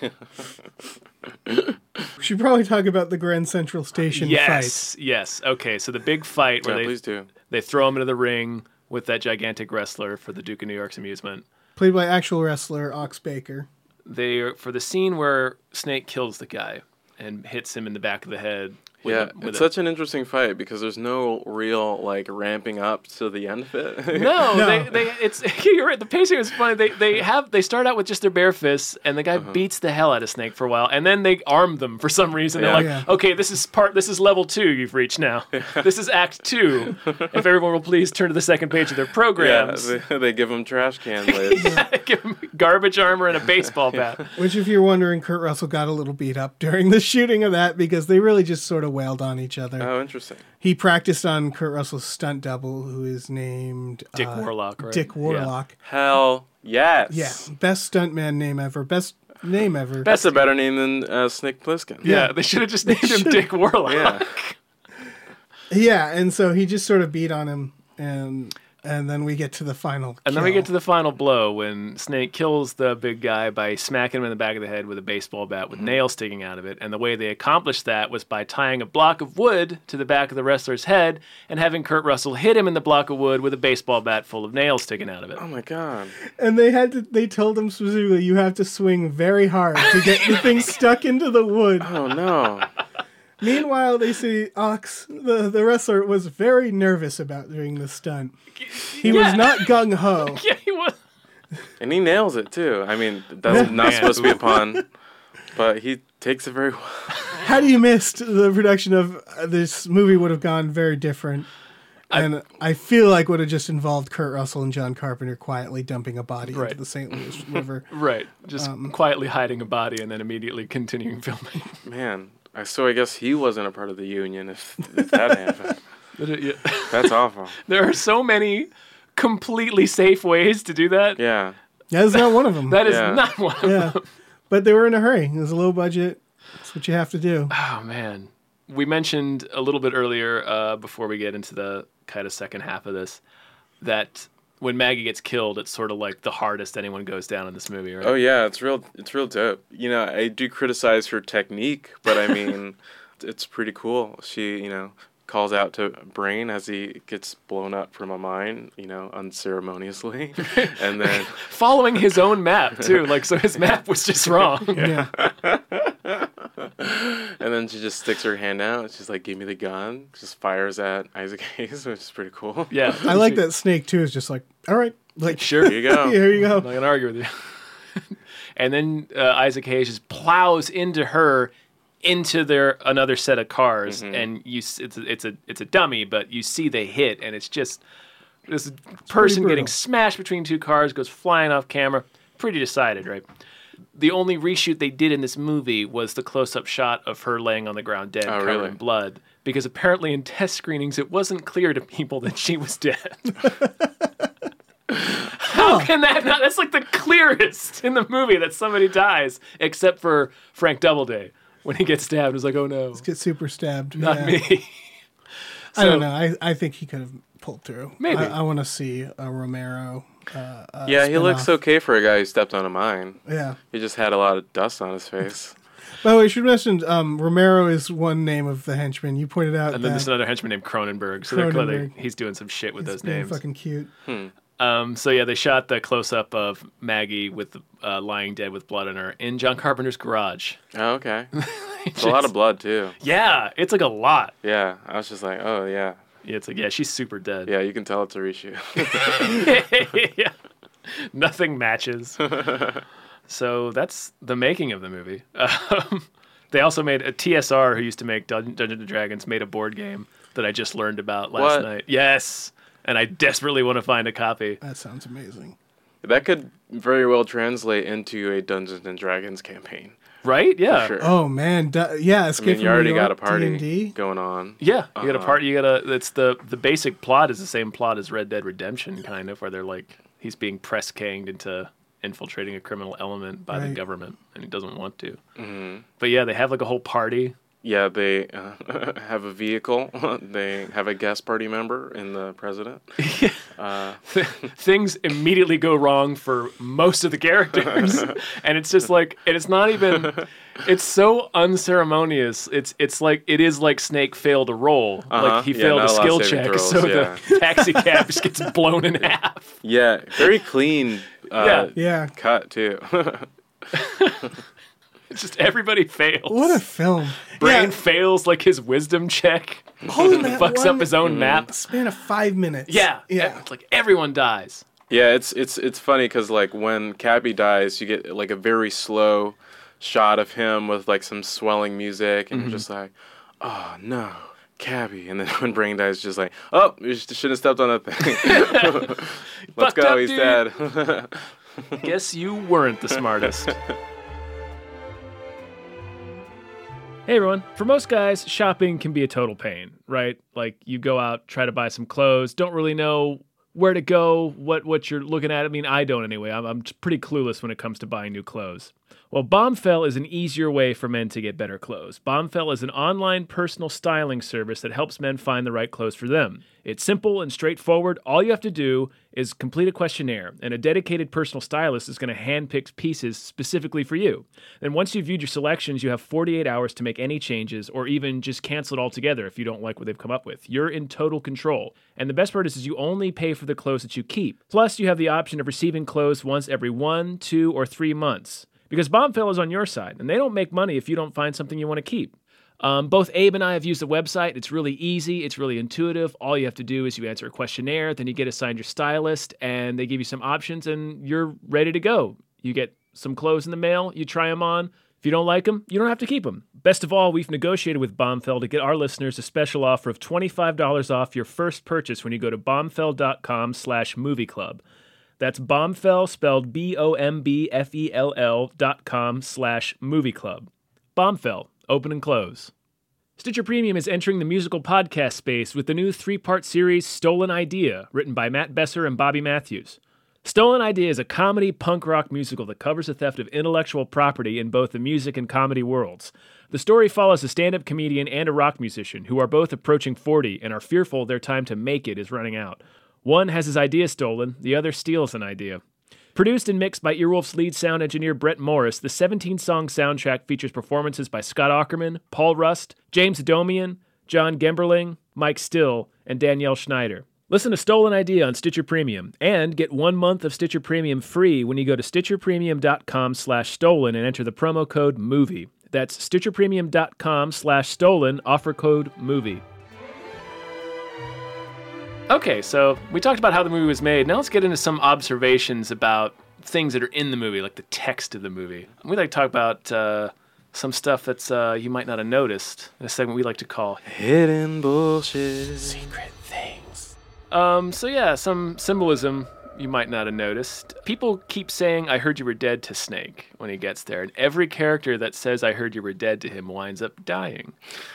We should probably talk about the Grand Central Station fight. yes. Okay, so the big fight Yeah, where please do. they throw him into the ring with that gigantic wrestler for the Duke of New York's amusement. Played by actual wrestler Ox Baker. For the scene where Snake kills the guy and hits him in the back of the head. Yeah, with it's it. such an interesting fight because there's no real like ramping up to the end of it. No, No. it's you're right. The pacing is funny. They start out with just their bare fists, and the guy beats the hell out of Snake for a while, and then they arm them for some reason. They're like, Yeah. okay, this is level 2 you've reached now. This is Act 2. If everyone will please turn to the second page of their Yeah, programs. they give them trash can lids. Give them garbage armor and a baseball bat. Which, if you're wondering, Kurt Russell got a little beat up during the shooting of that because they really just sort of wailed on each other. Oh, interesting. He practiced on Kurt Russell's stunt double, who is named Dick Warlock, right? Dick Warlock. Hell yes. Yeah, best stuntman name ever. Best name ever. That's a better name than Snake Plissken. Yeah, they should have just named him Dick Warlock. Yeah. Yeah, and so he just sort of beat on him, and then we get to the final. And then we get to the final blow when Snake kills the big guy by smacking him in the back of the head with a baseball bat with nails sticking out of it. And the way they accomplished that was by tying a block of wood to the back of the wrestler's head and having Kurt Russell hit him in the block of wood with a baseball bat full of nails sticking out of it. Oh my god. And they told him specifically, you have to swing very hard to get the thing stuck into the wood. Oh no. Meanwhile, they see Ox, the wrestler, was very nervous about doing the stunt. He was not gung ho. Yeah, he was. And he nails it too. I mean, that's not supposed to be a pun, but he takes it very well. Had you missed, the production of this movie would have gone very different. And I feel like would have just involved Kurt Russell and John Carpenter quietly dumping a body Right. into the St. Louis River. Right. Just quietly hiding a body and then immediately continuing filming. Man, so I guess he wasn't a part of the union if that happened. Yeah. That's awful. There are so many completely safe ways to do that. Yeah. Yeah, that's not one of them. That is Yeah. not one of Yeah. them. But they were in a hurry. It was a low budget. That's what you have to do. Oh, man. We mentioned a little bit earlier, before we get into the kind of second half of this, that when Maggie gets killed, it's sort of like the hardest anyone goes down in this movie, right? Oh yeah, it's real dope. You know, I do criticize her technique, but I mean, it's pretty cool. She, calls out to Brain as he gets blown up from a mine, unceremoniously. And then Following his own map, too. Like, so his map was just wrong. Yeah. and then she just sticks her hand out. She's like, "Give me the gun." Just fires at Isaac Hayes, which is pretty cool. Yeah. I like that Snake, too, is just like, all right. Like, Sure. Here you go. here you go. I'm not going to argue with you. And then Isaac Hayes just plows into her into another set of cars, and it's a dummy, but you see the hit, and it's just this person brutal. getting smashed between two cars, goes flying off camera. Pretty decided, right? The only reshoot they did in this movie was the close-up shot of her laying on the ground dead, covered really? in blood, because apparently in test screenings it wasn't clear to people that she was dead. How can that not? That's like the clearest in the movie that somebody dies, except for Frank Doubleday. When he gets stabbed, it's like, oh no, Get super stabbed. not Yeah. me. I don't know. I think he could have pulled through. Maybe. I want to see a Romero. Yeah, he looks spin-off. okay for a guy who stepped on a mine. Yeah. He just had a lot of dust on his face. By the way, I should mention Romero is one name of the henchman. You pointed out And then that there's another henchman named Cronenberg. So Cronenberg. he's doing some shit with he's those being names. fucking cute. So yeah, they shot the close up of Maggie with lying dead with blood on her in John Carpenter's garage. Oh, okay. It's a lot of blood too. Yeah, it's like a lot. Yeah, I was just like, oh yeah, Yeah, it's like, yeah, she's super dead. yeah. You can tell it's a reshoot. Yeah. Nothing matches. So that's the making of the movie. They also made a TSR, who used to make Dungeons & Dragons, made a board game that I just learned about last What? night. Yes, and I desperately want to find a copy. That sounds amazing. That could very well translate into a Dungeons and Dragons campaign. Right? Yeah. Sure. Oh man, yeah. I Escape mean, from you already New got a York, party D&D. going on. Yeah, you got a part. You got a. It's the basic plot is the same plot as Red Dead Redemption, kind of, where they're like he's being press ganged into infiltrating a criminal element by the Right. government, and he doesn't want to. Mm-hmm. But yeah, they have like a whole party. Yeah, they have a vehicle. They have a guest party member in the president. Things immediately go wrong for most of the characters, and it's just like, and it's not even. It's so unceremonious. It's like it is like Snake failed a roll. Like he Yeah, failed not a a lot skill of saving check, throws, so yeah. the taxi cab just gets blown in half. Yeah, very clean Yeah. Yeah, cut too. It's just everybody fails. What a film. Brain fails like his wisdom check. All in that Fucks up his own map. span of 5 minutes. Yeah. Yeah. It's like everyone dies. Yeah, it's funny because like when Cabby dies, you get like a very slow shot of him with like some swelling music, and you're just like, oh no, Cabby. And then when Brain dies, it's just like, oh, you shouldn't have stepped on that thing. Let's go, he's dead. Guess you weren't the smartest. Hey everyone, for most guys, shopping can be a total pain, right? Like you go out, try to buy some clothes, don't really know where to go, what you're looking at. I mean, I don't anyway. I'm pretty clueless when it comes to buying new clothes. Well, Bombfell is an easier way for men to get better clothes. Bombfell is an online personal styling service that helps men find the right clothes for them. It's simple and straightforward. All you have to do is complete a questionnaire, and a dedicated personal stylist is going to handpick pieces specifically for you. Then once you've viewed your selections, you have 48 hours to make any changes or even just cancel it altogether if you don't like what they've come up with. You're in total control. And the best part is you only pay for the clothes that you keep. Plus, you have the option of receiving clothes once every 1, 2, or 3 months. Because Bombfell is on your side, and they don't make money if you don't find something you want to keep. Both Abe and I have used the website. It's really easy. It's really intuitive. All you have to do is you answer a questionnaire, then you get assigned your stylist, and they give you some options, and you're ready to go. You get some clothes in the mail, you try them on. If you don't like them, you don't have to keep them. Best of all, we've negotiated with Bombfell to get our listeners a special offer of $25 off your first purchase when you go to bombfell.com/movieclub. That's Bombfell, spelled BOMBFELL.com/movieclub. Bombfell, open and close. Stitcher Premium is entering the musical podcast space with the new 3-part series Stolen Idea, written by Matt Besser and Bobby Matthews. Stolen Idea is a comedy punk rock musical that covers the theft of intellectual property in both the music and comedy worlds. The story follows a stand-up comedian and a rock musician who are both approaching 40 and are fearful their time to make it is running out. One has his idea stolen, the other steals an idea. Produced and mixed by Earwolf's lead sound engineer Brett Morris, the 17-song soundtrack features performances by Scott Aukerman, Paul Rust, James Adomian, John Gemberling, Mike Still, and Danielle Schneider. Listen to Stolen Idea on Stitcher Premium and get 1 month of Stitcher Premium free when you go to stitcherpremium.com/stolen and enter the promo code MOVIE. That's stitcherpremium.com/stolen, offer code MOVIE. Okay, so we talked about how the movie was made. Now let's get into some observations about things that are in the movie, like the text of the movie. We like to talk about some stuff that's you might not have noticed in a segment we like to call Hidden Bullshit. Secret Things. So yeah, some symbolism you might not have noticed. People keep saying, "I heard you were dead" to Snake when he gets there, and every character that says "I heard you were dead" to him winds up dying.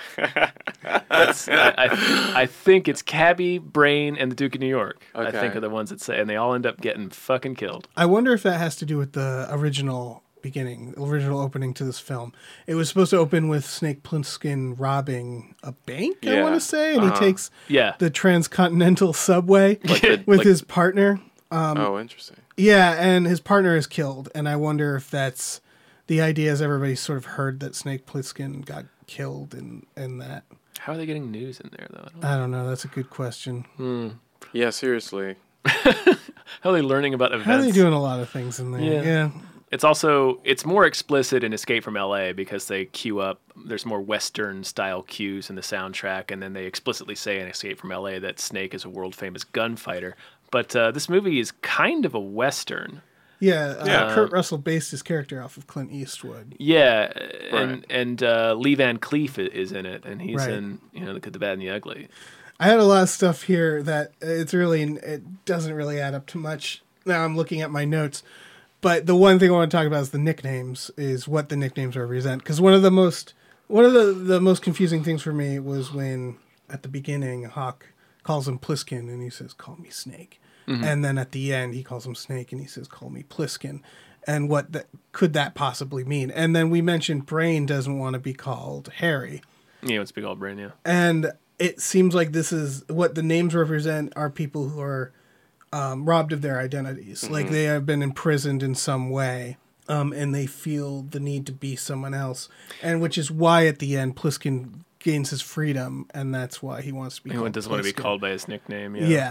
I think it's Cabby, Brain, and the Duke of New York. Okay. I think are the ones that say, and they all end up getting fucking killed. I wonder if that has to do with the original opening to this film. It was supposed to open with Snake Plissken robbing a bank, I want to say, and he takes the transcontinental subway with his partner. Interesting. Yeah, and his partner is killed, and I wonder if that's the idea, as everybody's sort of heard that Snake Plissken got killed in that. How are they getting news in there, though? I don't know. That's a good question. Yeah, seriously. How are they learning about events? How are they doing a lot of things in there? Yeah. It's more explicit in Escape from L.A. because they cue up, there's more Western-style cues in the soundtrack, and then they explicitly say in Escape from L.A. that Snake is a world-famous gunfighter. But this movie is kind of a Western. Yeah, Kurt Russell based his character off of Clint Eastwood. Yeah, and Lee Van Cleef is in it, and he's in The Good, the Bad, and the Ugly. I had a lot of stuff here that it doesn't really add up to much. Now I'm looking at my notes. But the one thing I want to talk about is the nicknames, is what the nicknames represent. Because one of the most confusing things for me was when, at the beginning, Hawk calls him Plissken, and he says, "Call me Snake." Mm-hmm. And then at the end, he calls him Snake, and he says, "Call me Plissken." And what could that possibly mean? And then we mentioned Brain doesn't want to be called Harry. Yeah, it's big old Brain, yeah. And it seems like this is what the names represent are people who are robbed of their identities. Mm-hmm. Like they have been imprisoned in some way, and they feel the need to be someone else. And which is why at the end, Plissken gains his freedom, and that's why he wants to be called doesn't Plissken. Want to be called by his nickname, Yeah.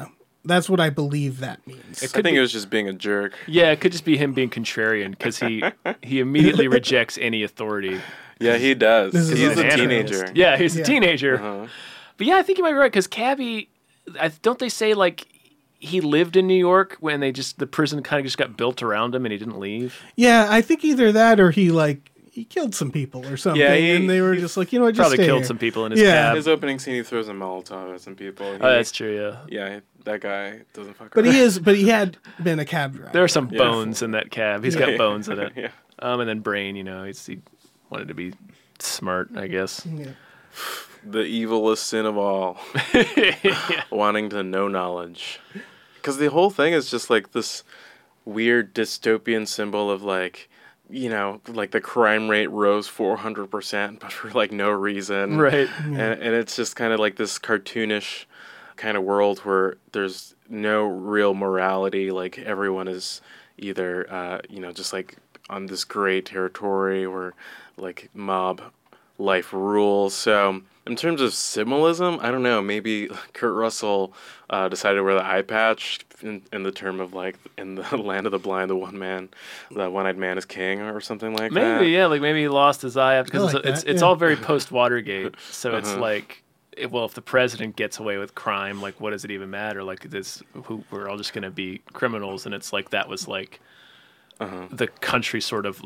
That's what I believe that means. I think it was just being a jerk. Yeah, it could just be him being contrarian because he immediately rejects any authority. Yeah, he does. This is He's an a anarchist. teenager. Yeah, he's a teenager. Uh-huh. But yeah, I think you might be right because Cabby, don't they say like he lived in New York when the prison kind of just got built around him and he didn't leave? Yeah, I think either that or he killed some people or something, Yeah, and they were just like, you know what, just Probably stay killed here. some people in his Yeah. cab. His opening scene, he throws a Molotov at some people. Oh, that's true. Yeah, Yeah, that guy doesn't fuck But around. he had been a cab driver. there are some bones in that cab. He's got Yeah. bones in it. Yeah. And then Brain, he wanted to be smart, I guess. Yeah. The evilest sin of all. Wanting to know knowledge. Because the whole thing is just like this weird dystopian symbol of like, like the crime rate rose 400%, but for like no reason. Right. And it's just kind of like this cartoonish kind of world where there's no real morality. Like everyone is either, just like on this gray territory where like mob life rules. So in terms of symbolism, I don't know. Maybe Kurt Russell decided to wear the eye patch in the term of like in the land of the blind, the one-eyed man is king, or something like that. Maybe, yeah, like maybe he lost his eye after because I like it's that, yeah. all very post Watergate. So it's like, if the president gets away with crime, like what does it even matter? Like we're all just gonna be criminals, and it's like that was like. The country sort of,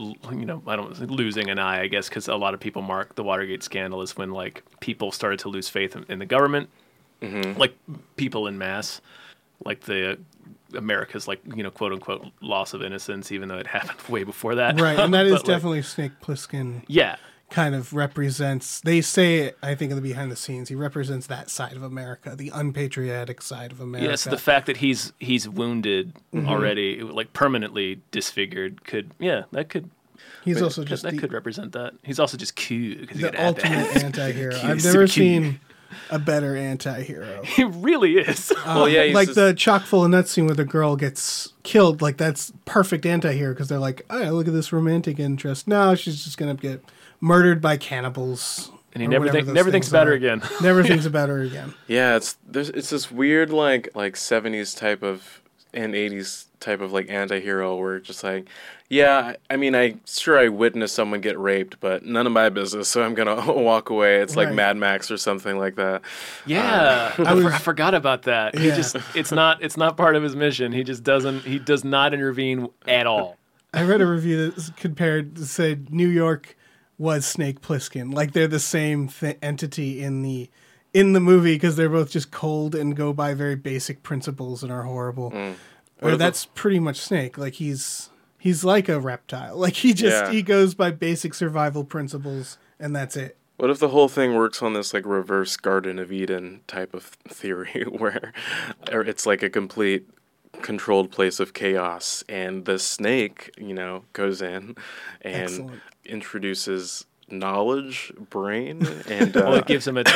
losing an eye, I guess, because a lot of people mark the Watergate scandal as when, like, people started to lose faith in the government, like, people in mass, like the America's, like, quote-unquote loss of innocence, even though it happened way before that. Right, and that is But, like, definitely Snake Plissken. Yeah. Kind of represents, they say, I think in the behind the scenes, he represents that side of America, the unpatriotic side of America. Yeah, so the fact that he's wounded already, like permanently disfigured, that could represent that. He's also just cute because the ultimate anti-hero. Cute, I've super never cute. seen a better anti-hero. He really is. Well, yeah, he's Like just- the chock full of nuts scene where the girl gets killed, like that's perfect anti-hero because they're like, oh, look at this romantic interest. No, she's just going to get murdered by cannibals. And he or never whatever those never thinks things about her are. again. Never thinks about her again. Yeah, it's this weird like 70s type of and 80s type of like anti-hero where it's just like, yeah, I mean, I witnessed someone get raped, but none of my business, so I'm gonna walk away. It's like Right. Mad Max or something like that. Yeah, I forgot about that. He Yeah. it's not part of his mission. He does not intervene at all. I read a review that compared, said New York was Snake Plissken. Like they're the same entity in the movie because they're both just cold and go by very basic principles and are horrible. Or that's pretty much Snake. Like he's like a reptile. Like he goes by basic survival principles and that's it. What if the whole thing works on this like reverse Garden of Eden type of theory where it's like a complete controlled place of chaos and the snake, goes in and Excellent. introduces knowledge, brain, and Well, it gives him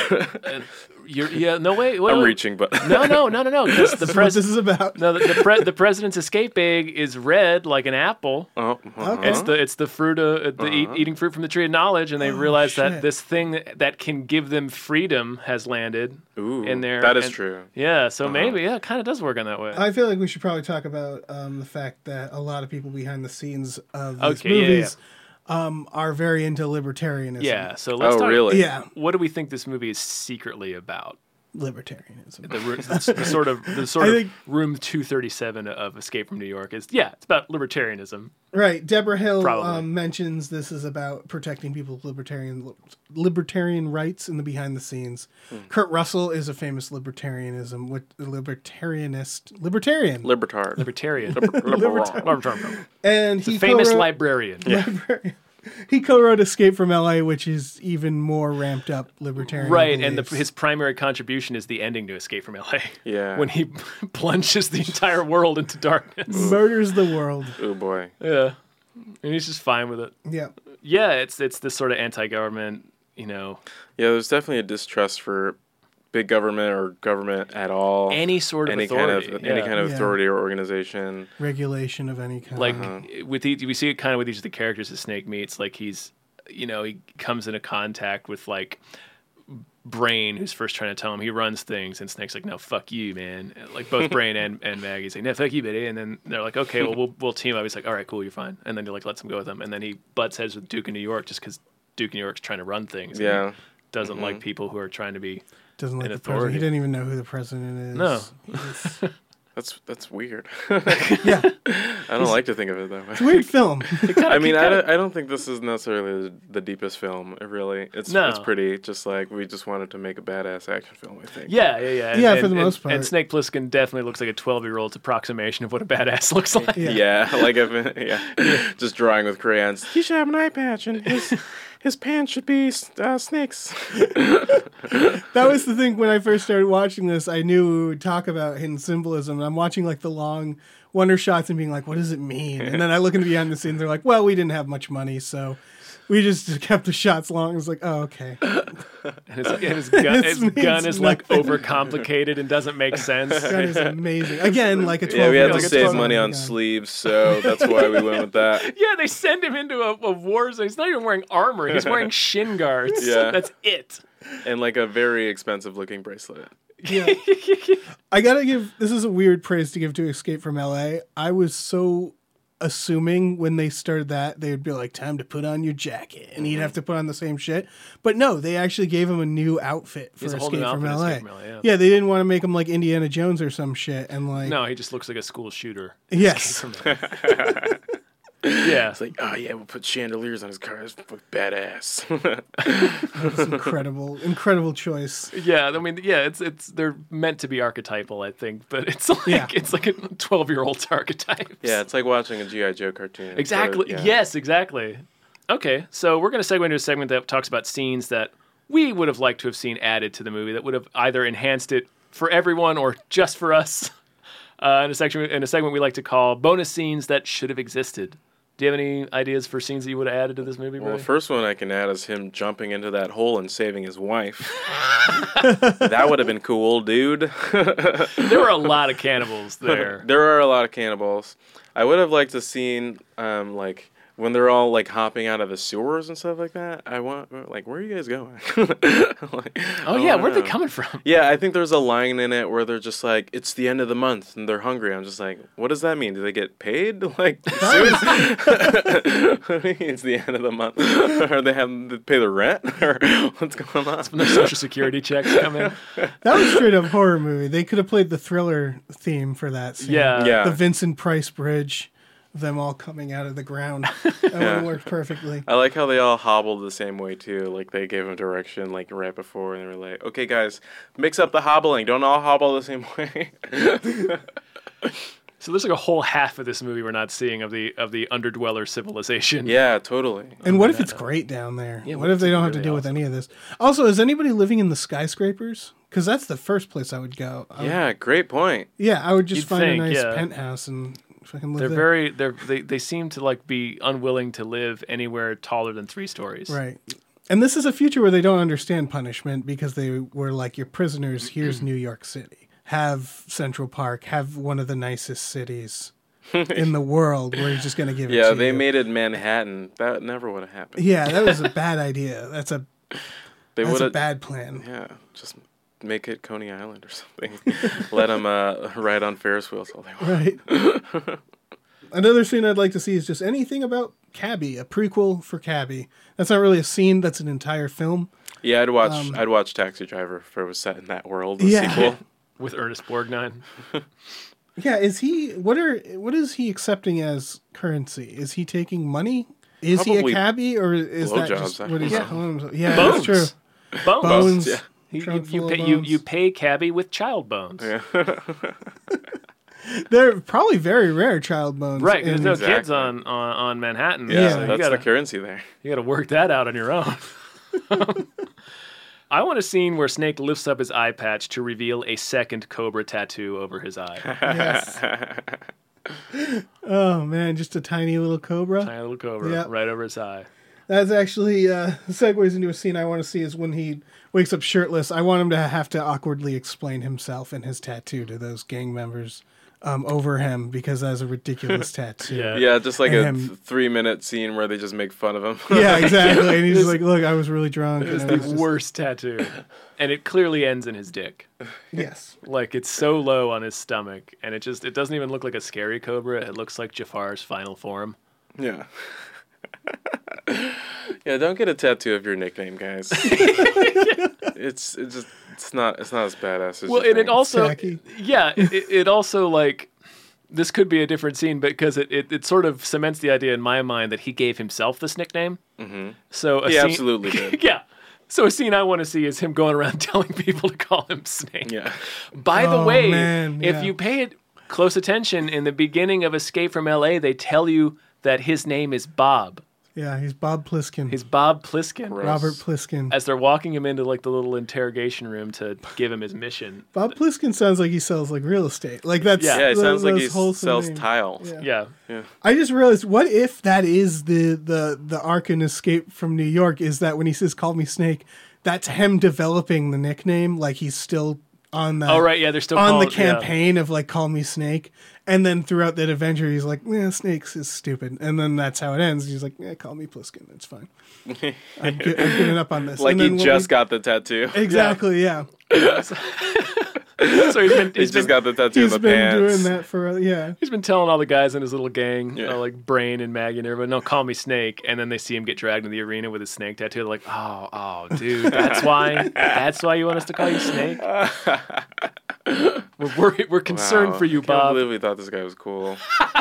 I'm reaching, but No, because That's what this is about. the president's escape egg is red like an apple. It's the fruit of eating fruit from the tree of knowledge, and they realize that shit. this thing that can give them freedom has landed Ooh, in there. that is true. Yeah, so maybe it kind of does work in that way. I feel like we should probably talk about the fact that a lot of people behind the scenes of these Okay, yeah, movies are very into libertarianism. Yeah, so let's Oh, talk. really? Yeah, What do we think this movie is secretly about? libertarianism. The sort of I think- room 237 of Escape from New York is it's about libertarianism. Right. Deborah Hill Probably. mentions this is about protecting people's libertarian rights in the behind the scenes. Kurt Russell is a famous libertarian. Libertard. Libertarian. Libertard. And The he famous co-wrote, librarian. he co-wrote Escape from LA, which is even more ramped up libertarian. Right, and beliefs. his primary contribution is the ending to Escape from LA. Yeah. When he plunges the entire world into darkness. murders the world. Oh boy. Yeah. And he's just fine with it. Yeah. Yeah, it's this sort of anti-government, Yeah, there's definitely a distrust for big government or government at all. any sort of any authority. any kind of Yeah. authority or organization. Regulation of any kind. Like we see it kind of with each of the characters that Snake meets. Like he comes into contact with like Brain, who's first trying to tell him he runs things, and Snake's like, no, fuck you, man. Like both Brain and Maggie say, no, fuck you, buddy. And then they're like, okay, well, we'll team up. He's like, all right, cool, you're fine. And then he like lets him go with him. And then he butts heads with Duke of New York just because Duke of New York's trying to run things. Yeah. Doesn't like people who are trying to be Doesn't like in the authority. president. He didn't even know who the president is. No. He's- That's weird. yeah, I don't like to think of it that way. it's a weird film. I mean, I don't think this is necessarily the deepest film. Really, it's pretty. Just like we just wanted to make a badass action film. I think. Yeah. Yeah, for the most part. And Snake Plissken definitely looks like a 12-year-old's approximation of what a badass looks like. Yeah. Just drawing with crayons. He should have an eye patch, and his pants should be snakes. That was the thing when I first started watching this. I knew we would talk about hidden symbolism. And I'm watching like the long wonder shots and being like, what does it mean? And then I look into behind the scenes. They're like, well, we didn't have much money, so we just kept the shots long. It's like, oh, okay. And his gun is like overcomplicated and doesn't make sense. That is amazing. Again, like a 12. Yeah, we had to like a save 12 money on gun. sleeves, so that's why we went with that. Yeah, they send him into a war zone. He's not even wearing armor. He's wearing shin guards. Yeah. That's it. And like a very expensive looking bracelet. Yeah. I gotta give, this is a weird praise to give to Escape from LA. I was so assuming when they started that, they would be like, time to put on your jacket. And he'd have to put on the same shit. But no, they actually gave him a new outfit for He's a whole Escape new from outfit, LA. Escape from LA, yeah. Yeah, they didn't want to make him like Indiana Jones or some shit. And like, No, he just looks like a school shooter. yes. Yeah. It's like, oh yeah, we'll put chandeliers on his car. It's badass. That's incredible choice. Yeah, I mean, yeah, it's they're meant to be archetypal, I think, but it's like it's like a 12-year-old's archetype. Yeah, it's like watching a G.I. Joe cartoon. Exactly. Yeah. Yes, exactly. Okay, so we're going to segue into a segment that talks about scenes that we would have liked to have seen added to the movie that would have either enhanced it for everyone or just for us. In a segment we like to call bonus scenes that should have existed. Do you have any ideas for scenes that you would have added to this movie, Well, Brady? the first one I can add is him jumping into that hole and saving his wife. That would have been cool, dude. There were a lot of cannibals there. There are a lot of cannibals. I would have liked to seen like when they're all like hopping out of the sewers and stuff like that. I want like, where are you guys going? Like, Oh yeah, where'd they coming from? Yeah, I think there's a line in it where they're just like, it's the end of the month and they're hungry. I'm just like, what does that mean? Do they get paid? Like, it's the end of the month. Or they have to pay the rent? Or what's going on? When the Social Security checks come in. That was straight up horror movie. They could have played the Thriller theme for that scene. Yeah. Yeah. The Vincent Price Bridge. Them all coming out of the ground. That would have worked perfectly. I like how they all hobbled the same way too. Like they gave them direction like right before, and they were like, "Okay, guys, mix up the hobbling. Don't all hobble the same way." So there's like a whole half of this movie we're not seeing of the underdweller civilization. Yeah, totally. And what if it's great down there? Yeah, what if they don't have to really deal with awesome. any of this? Also, is anybody living in the skyscrapers? Because that's the first place I would go. Yeah, great point. Yeah, I would just You'd find think, a nice yeah. penthouse and fucking live They're there. they seem to like be unwilling to live anywhere taller than 3 stories. Right. And this is a future where they don't understand punishment because they were like, your prisoners, here's New York City. Have Central Park, have one of the nicest cities in the world where he's just going to give it to Yeah, you. they made it Manhattan. That never would have happened. Yeah, that was a bad idea. That's a They That's would a have. bad plan. Yeah, just make it Coney Island or something. Let them ride on Ferris wheels all they want. Right. Another scene I'd like to see is just anything about Cabby, a prequel for Cabby. That's not really a scene, that's an entire film. Yeah, I'd watch Taxi Driver if it was set in that world. The Yeah. sequel. With Ernest Borgnine. Yeah, what is he accepting as currency? Is he taking money? Is he Probably a cabbie or is that blowjobs, just I what he's don't know. calling himself? Yeah, Bones. that's true. Bones. Bones. Yeah. Trunk full of bones. You pay cabbie with child bones. Yeah. They're probably very rare child bones. Right, there's no Exactly. kids on Manhattan. Yeah, so that's you gotta, the currency there. you gotta work that out on your own. I want a scene where Snake lifts up his eye patch to reveal a second cobra tattoo over his eye. Yes. Oh man, just a tiny little cobra. Tiny little cobra Yep. right over his eye. That's actually segues into a scene I want to see is when he wakes up shirtless. I want him to have to awkwardly explain himself and his tattoo to those gang members over him because that's a ridiculous tattoo. Yeah. Yeah, just like a And him- 3-minute scene where they just make fun of him. Yeah, exactly. And he's like, "Look, I was really drunk." It's and the it was just- worst tattoo. And it clearly ends in his dick. Yes. Like, it's so low on his stomach, and it doesn't even look like a scary cobra. It looks like Jafar's final form. Yeah. Yeah, don't get a tattoo of your nickname, guys. It's not as badass as Well, you and think. it also, Tacky. yeah, it also, like, this could be a different scene because it sort of cements the idea in my mind that he gave himself this nickname. Mm-hmm. So He absolutely did. Yeah. So a scene I want to see is him going around telling people to call him Snake. Yeah. By the Oh, way, man, if yeah. you pay it close attention, in the beginning of Escape from L.A., they tell you that his name is Bob. Yeah, he's Bob Pliskin. He's Bob Pliskin. Right. Robert Pliskin. As they're walking him into like the little interrogation room to give him his mission. Bob Pliskin sounds like he sells like real estate. Like that's Yeah. Yeah, it sounds like he those wholesome sells names. tile. Yeah. Yeah. I just realized, what if that is the arc in Escape from New York? Is that when he says "Call me Snake," that's him developing the nickname, like he's still on that. Oh, right. Yeah, they're still on the called- yeah. campaign of like "Call me Snake," and then throughout that adventure, he's like, "Yeah, Snakes is stupid," and then that's how it ends. He's like, "Yeah, call me Pliskin, it's fine. I'm giving up on this." Like And he then when just got the tattoo. exactly, yeah. So He he's just been got the tattoo in He's the been pants. doing that for yeah. He's been telling all the guys in his little gang, Yeah. like Brain and Maggie and everybody, no, call me Snake. And then they see him get dragged into the arena with his snake tattoo. They're like, oh, dude, that's why you want us to call you Snake? We're concerned Wow. for you, I can't Bob. believe we thought this guy was cool.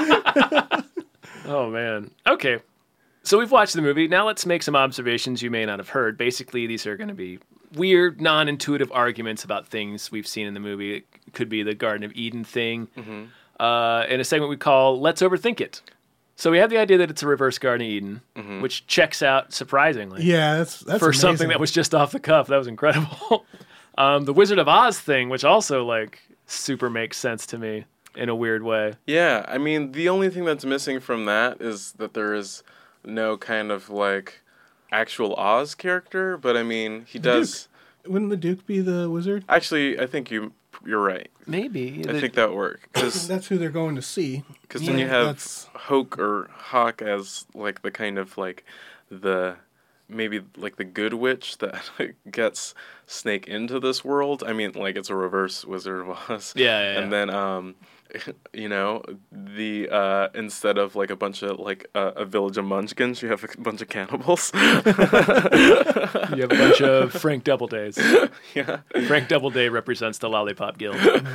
Oh, man. Okay. So we've watched the movie. Now let's make some observations you may not have heard. Basically, these are going to be weird, non-intuitive arguments about things we've seen in the movie. It could be the Garden of Eden thing. In a segment we call Let's Overthink It. So we have the idea that it's a reverse Garden of Eden, which checks out surprisingly. Yeah, that's for amazing. something that was just off the cuff. That was incredible. The Wizard of Oz thing, which also like super makes sense to me in a weird way. Yeah, I mean, the only thing that's missing from that is that there is no kind of like actual Oz character, but I mean, he does. Wouldn't the Duke be the wizard? Actually, I think you're right. Maybe. I think that would work because That's who they're going to see. then you have That's- Hoke or Hawk as like the kind of like the maybe like the good witch that gets Snake into this world. I mean, like it's a reverse Wizard of Oz. Yeah. And then you know, the instead of like a bunch of like a village of munchkins, you have a bunch of cannibals. You have a bunch of Frank Doubledays. Yeah. Frank Doubleday represents the Lollipop Guild.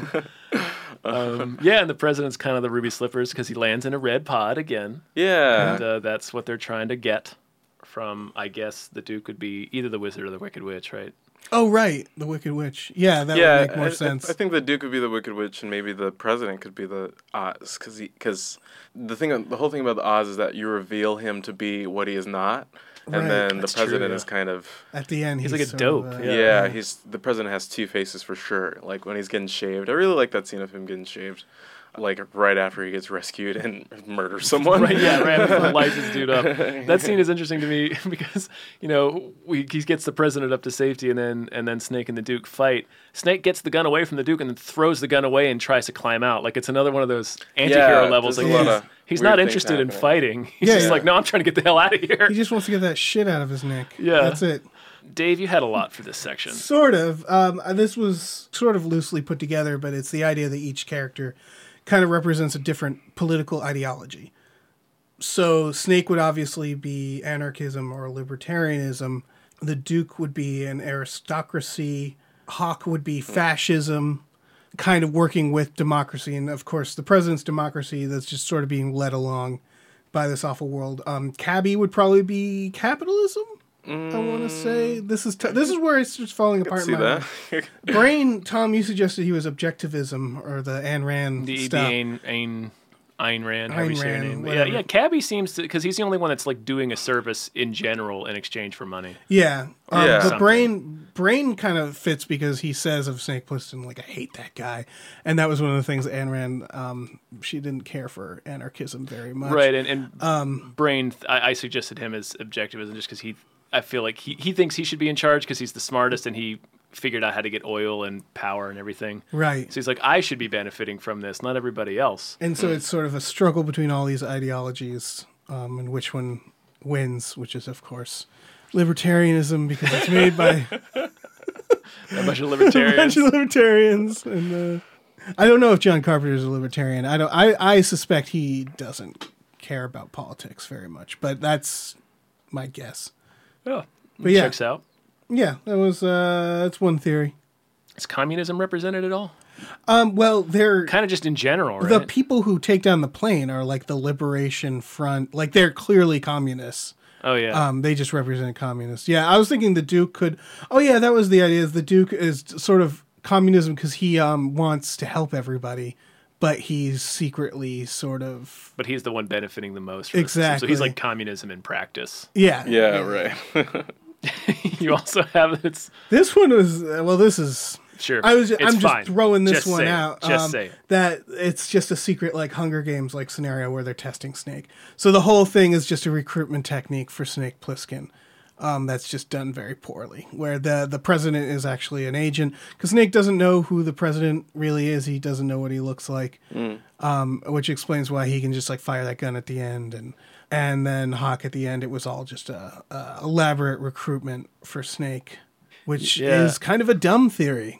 Yeah, and the president's kind of the Ruby Slippers because he lands in a red pod again. Yeah. And that's what they're trying to get from, I guess, the Duke would be either the Wizard or the Wicked Witch, right? Oh, right, the Wicked Witch. Yeah, that Yeah, would make more sense. I think the Duke could be the Wicked Witch, and maybe the president could be the Oz, because the whole thing about the Oz is that you reveal him to be what he is not, and Right. then That's the president true, is kind of At the end, He's like a so, dope, yeah. The president has two faces for sure. Like when he's getting shaved, I really like that scene of him getting shaved, like right after he gets rescued and murders someone. Right, yeah, right after he lights this dude up. That scene is interesting to me because, you know, he gets the president up to safety and then Snake and the Duke fight. Snake gets the gun away from the Duke and then throws the gun away and tries to climb out. Like it's another one of those anti-hero Yeah, levels. there's Like a lot of he's weird not things interested in happening. fighting. He's Yeah, just yeah. like, no, I'm trying to get the hell out of here. He just wants to get that shit out of his neck. Yeah. That's it. Dave, you had a lot for this section. Sort of. This was sort of loosely put together, but it's the idea that each character kind of represents a different political ideology. So Snake would obviously be anarchism or libertarianism. The Duke would be an aristocracy. Hawk would be fascism, kind of working with democracy. And of course, the president's democracy that's just sort of being led along by this awful world. Cabby would probably be capitalism. I want to say this is where it starts falling apart. See in my that? mind. Brain, Tom, you suggested he was objectivism or the Ayn Rand The stuff. Ayn Rand, however you say her Rand, name. whatever. Yeah, Cabby seems to, because he's the only one that's like doing a service in general in exchange for money. Yeah, Yeah. but Brain kind of fits because he says of Snake Plissken, like, I hate that guy, and that was one of the things that Ayn Rand, she didn't care for anarchism very much. Right, and Brain, I suggested him as objectivism just because I feel like he thinks he should be in charge because he's the smartest and he figured out how to get oil and power and everything. Right. So he's like, I should be benefiting from this, not everybody else. And so it's sort of a struggle between all these ideologies, and which one wins, which is, of course, libertarianism, because it's made by A bunch of a libertarians. bunch of libertarians. And I don't know if John Carpenter is a libertarian. I suspect he doesn't care about politics very much, but that's my guess. Oh, But yeah. checks out. Yeah, that's one theory. Is communism represented at all? Well, they're Kind of just in general, right? the people who take down the plane are like the Liberation Front. Like they're clearly communists. Oh, yeah. They just represent communists. Yeah, I was thinking the Duke could. Oh yeah, that was the idea. Is the Duke is sort of communism because he wants to help everybody, but he's secretly sort of. But he's the one benefiting the most. From this. So Exactly. he's like communism in practice. Yeah. Yeah, right. You also have it's This one was This is. sure. I'm it's just fine. throwing this Just one say it. out. Just say it. That it's just a secret like Hunger Games like scenario where they're testing Snake. So the whole thing is just a recruitment technique for Snake Plissken. That's just done very poorly. Where the president is actually an agent because Snake doesn't know who the president really is. He doesn't know what he looks like, which explains why he can just like fire that gun at the end and then Hawk at the end. It was all just a elaborate recruitment for Snake. Which Yeah. is kind of a dumb theory.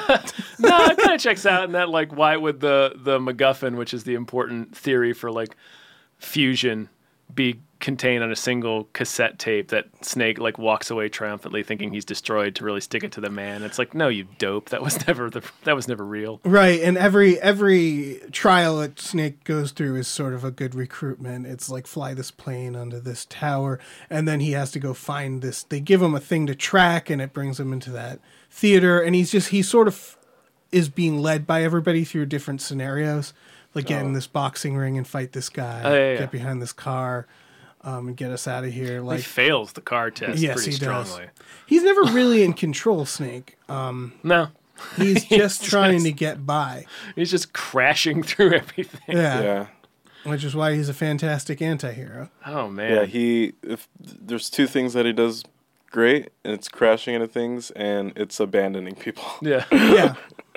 No, it kind of checks out in that, like, why would the MacGuffin, which is the important theory for, like, fusion, be contained on a single cassette tape that Snake, like, walks away triumphantly thinking he's destroyed to really stick it to the man? It's like, no, you dope. That was never real. Right, and every trial that Snake goes through is sort of a good recruitment. It's like fly this plane onto this tower, and then he has to go find this. They give him a thing to track, and it brings him into that theater, and he sort of is being led by everybody through different scenarios, like get in this boxing ring and fight this guy, yeah. get behind this car, and get us out of here. He Like, fails the car test yes, pretty he does. strongly. He's never really in control, Snake. No, He's just trying just- to get by. he's just crashing through everything. Yeah. Yeah. Which is why he's a fantastic anti-hero. Oh, man. Yeah, if there's two things that he does great, and it's crashing into things and it's abandoning people. Yeah. Yeah.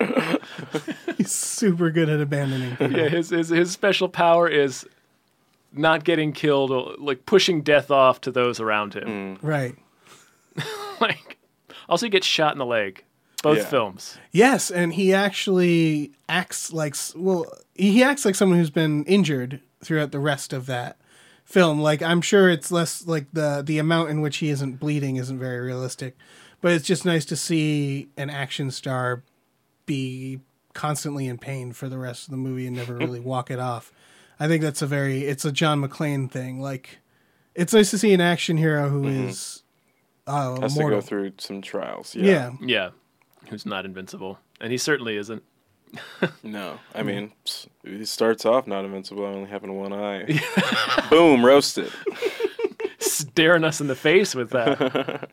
He's super good at abandoning people. Yeah, his special power is not getting killed, or, like, pushing death off to those around him. Right. Like, also he gets shot in the leg. Both Yeah. films. Yes, and he actually acts like he acts like someone who's been injured throughout the rest of that film. Like I'm sure it's less like the amount in which he isn't bleeding isn't very realistic, but it's just nice to see an action star be constantly in pain for the rest of the movie and never really walk it off. I think that's it's a John McClane thing. Like it's nice to see an action hero who is Has to immortal. go through some trials. Yeah. Yeah. Who's not invincible. And he certainly isn't. No, I mean, he starts off not invincible, only having one eye. Boom, roasted. Staring us in the face with that.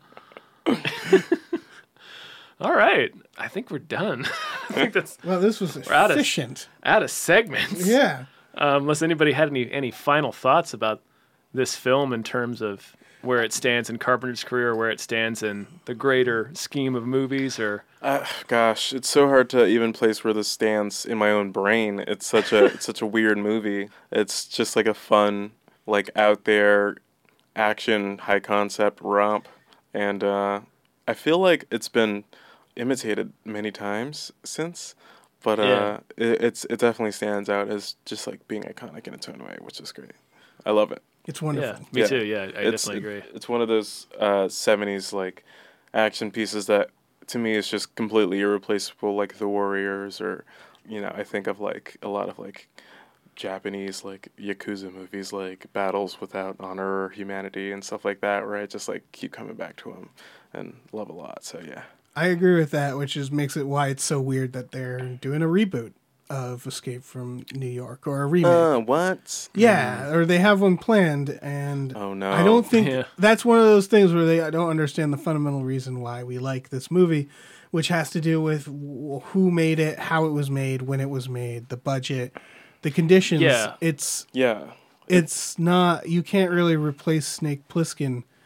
All right. I think we're done. I think that's Well, this was out of- efficient. out of segments. Yeah. Unless anybody had any final thoughts about this film in terms of where it stands in Carpenter's career, or where it stands in the greater scheme of movies, or Gosh, it's so hard to even place where this stands in my own brain. It's such a weird movie. It's just like a fun, like out there, action, high concept romp, and I feel like it's been imitated many times since. But Yeah. it definitely stands out as just like being iconic in its own way, which is great. I love it. It's wonderful. yeah, me Yeah. too. Yeah, I definitely agree. It's one of those 70s like action pieces that to me is just completely irreplaceable, like The Warriors, or I think of like a lot of like Japanese like Yakuza movies like Battles Without Honor or Humanity and stuff like that, where I just like keep coming back to them and love a lot. So yeah. I agree with that, which makes it why it's so weird that they're doing a reboot of Escape from New York or a remake. What? Yeah, or they have one planned, and Oh no. I don't think Yeah. that's one of those things where I don't understand the fundamental reason why we like this movie, which has to do with who made it, how it was made, when it was made, the budget, the conditions. Yeah. It's Yeah. not, you can't really replace Snake Plissken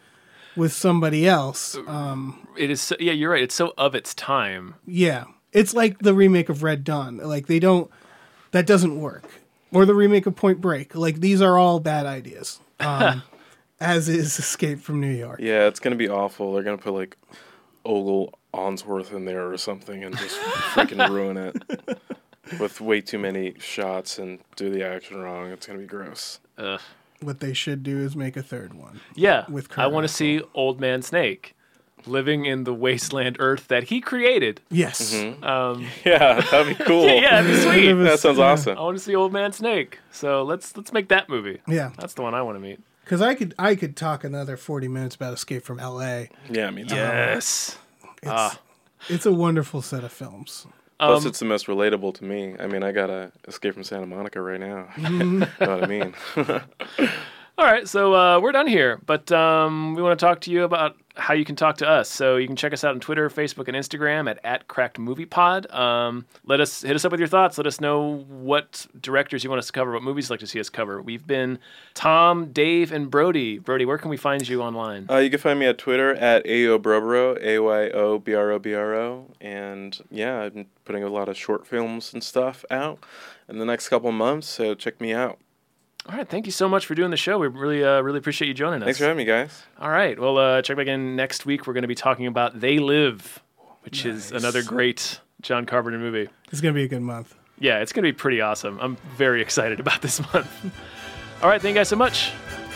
with somebody else. It is. So, yeah, you're right. It's so of its time. Yeah. It's like the remake of Red Dawn. Like, that doesn't work. Or the remake of Point Break. Like, these are all bad ideas. As is Escape from New York. Yeah, it's going to be awful. They're going to put, like, Ogle Onsworth in there or something and just freaking ruin it with way too many shots and do the action wrong. It's going to be gross. What they should do is make a third one. Yeah, with Kurt I want to Russell. see Old Man Snake living in the wasteland Earth that he created. Yes. Yeah, that'd be cool. Yeah, that'd be sweet. That sounds awesome. I want to see Old Man Snake. So let's make that movie. Yeah. That's the one I want to meet. Because I could talk another 40 minutes about Escape from L.A. Yeah, me too. Yes. It's a wonderful set of films. Plus, it's the most relatable to me. I mean, I got to Escape from Santa Monica right now. You know what I mean? All right, so we're done here, but we want to talk to you about how you can talk to us. So you can check us out on Twitter, Facebook, and Instagram at @CrackedMoviePod. Hit us up with your thoughts. Let us know what directors you want us to cover, what movies you'd like to see us cover. We've been Tom, Dave, and Brody. Brody, where can we find you online? You can find me at Twitter at AyoBrobro, AYOBROBRO. And yeah, I've been putting a lot of short films and stuff out in the next couple months, so check me out. All right, thank you so much for doing the show. We really appreciate you joining us. Thanks for having me, guys. All right, well, check back in next week. We're going to be talking about They Live, which is another great John Carpenter movie. It's going to be a good month. Yeah, it's going to be pretty awesome. I'm very excited about this month. All right, thank you guys so much.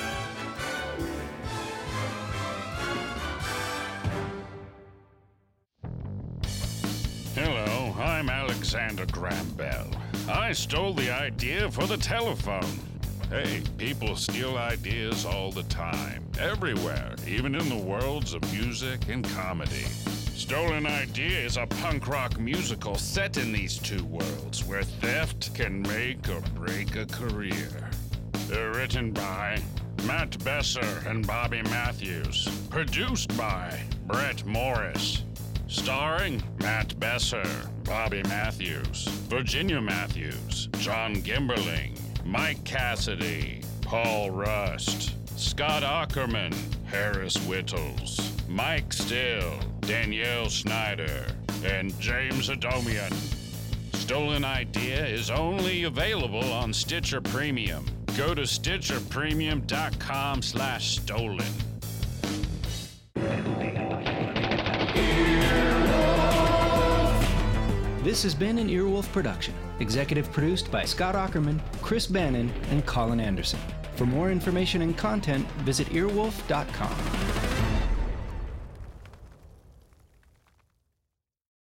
Hello, I'm Alexander Graham Bell. I stole the idea for the telephone. Hey, people steal ideas all the time, everywhere, even in the worlds of music and comedy. Stolen Idea is a punk rock musical set in these two worlds where theft can make or break a career. Written by Matt Besser and Bobby Matthews. Produced by Brett Morris. Starring Matt Besser, Bobby Matthews, Virginia Matthews, John Gimberling, Mike Cassidy, Paul Rust, Scott Ackerman, Harris Whittles, Mike Still, Danielle Schneider, and James Adomian. Stolen Idea is only available on Stitcher Premium. Go to StitcherPremium.com/stolen. This has been an Earwolf production, executive produced by Scott Ackerman, Chris Bannon, and Colin Anderson. For more information and content, visit earwolf.com.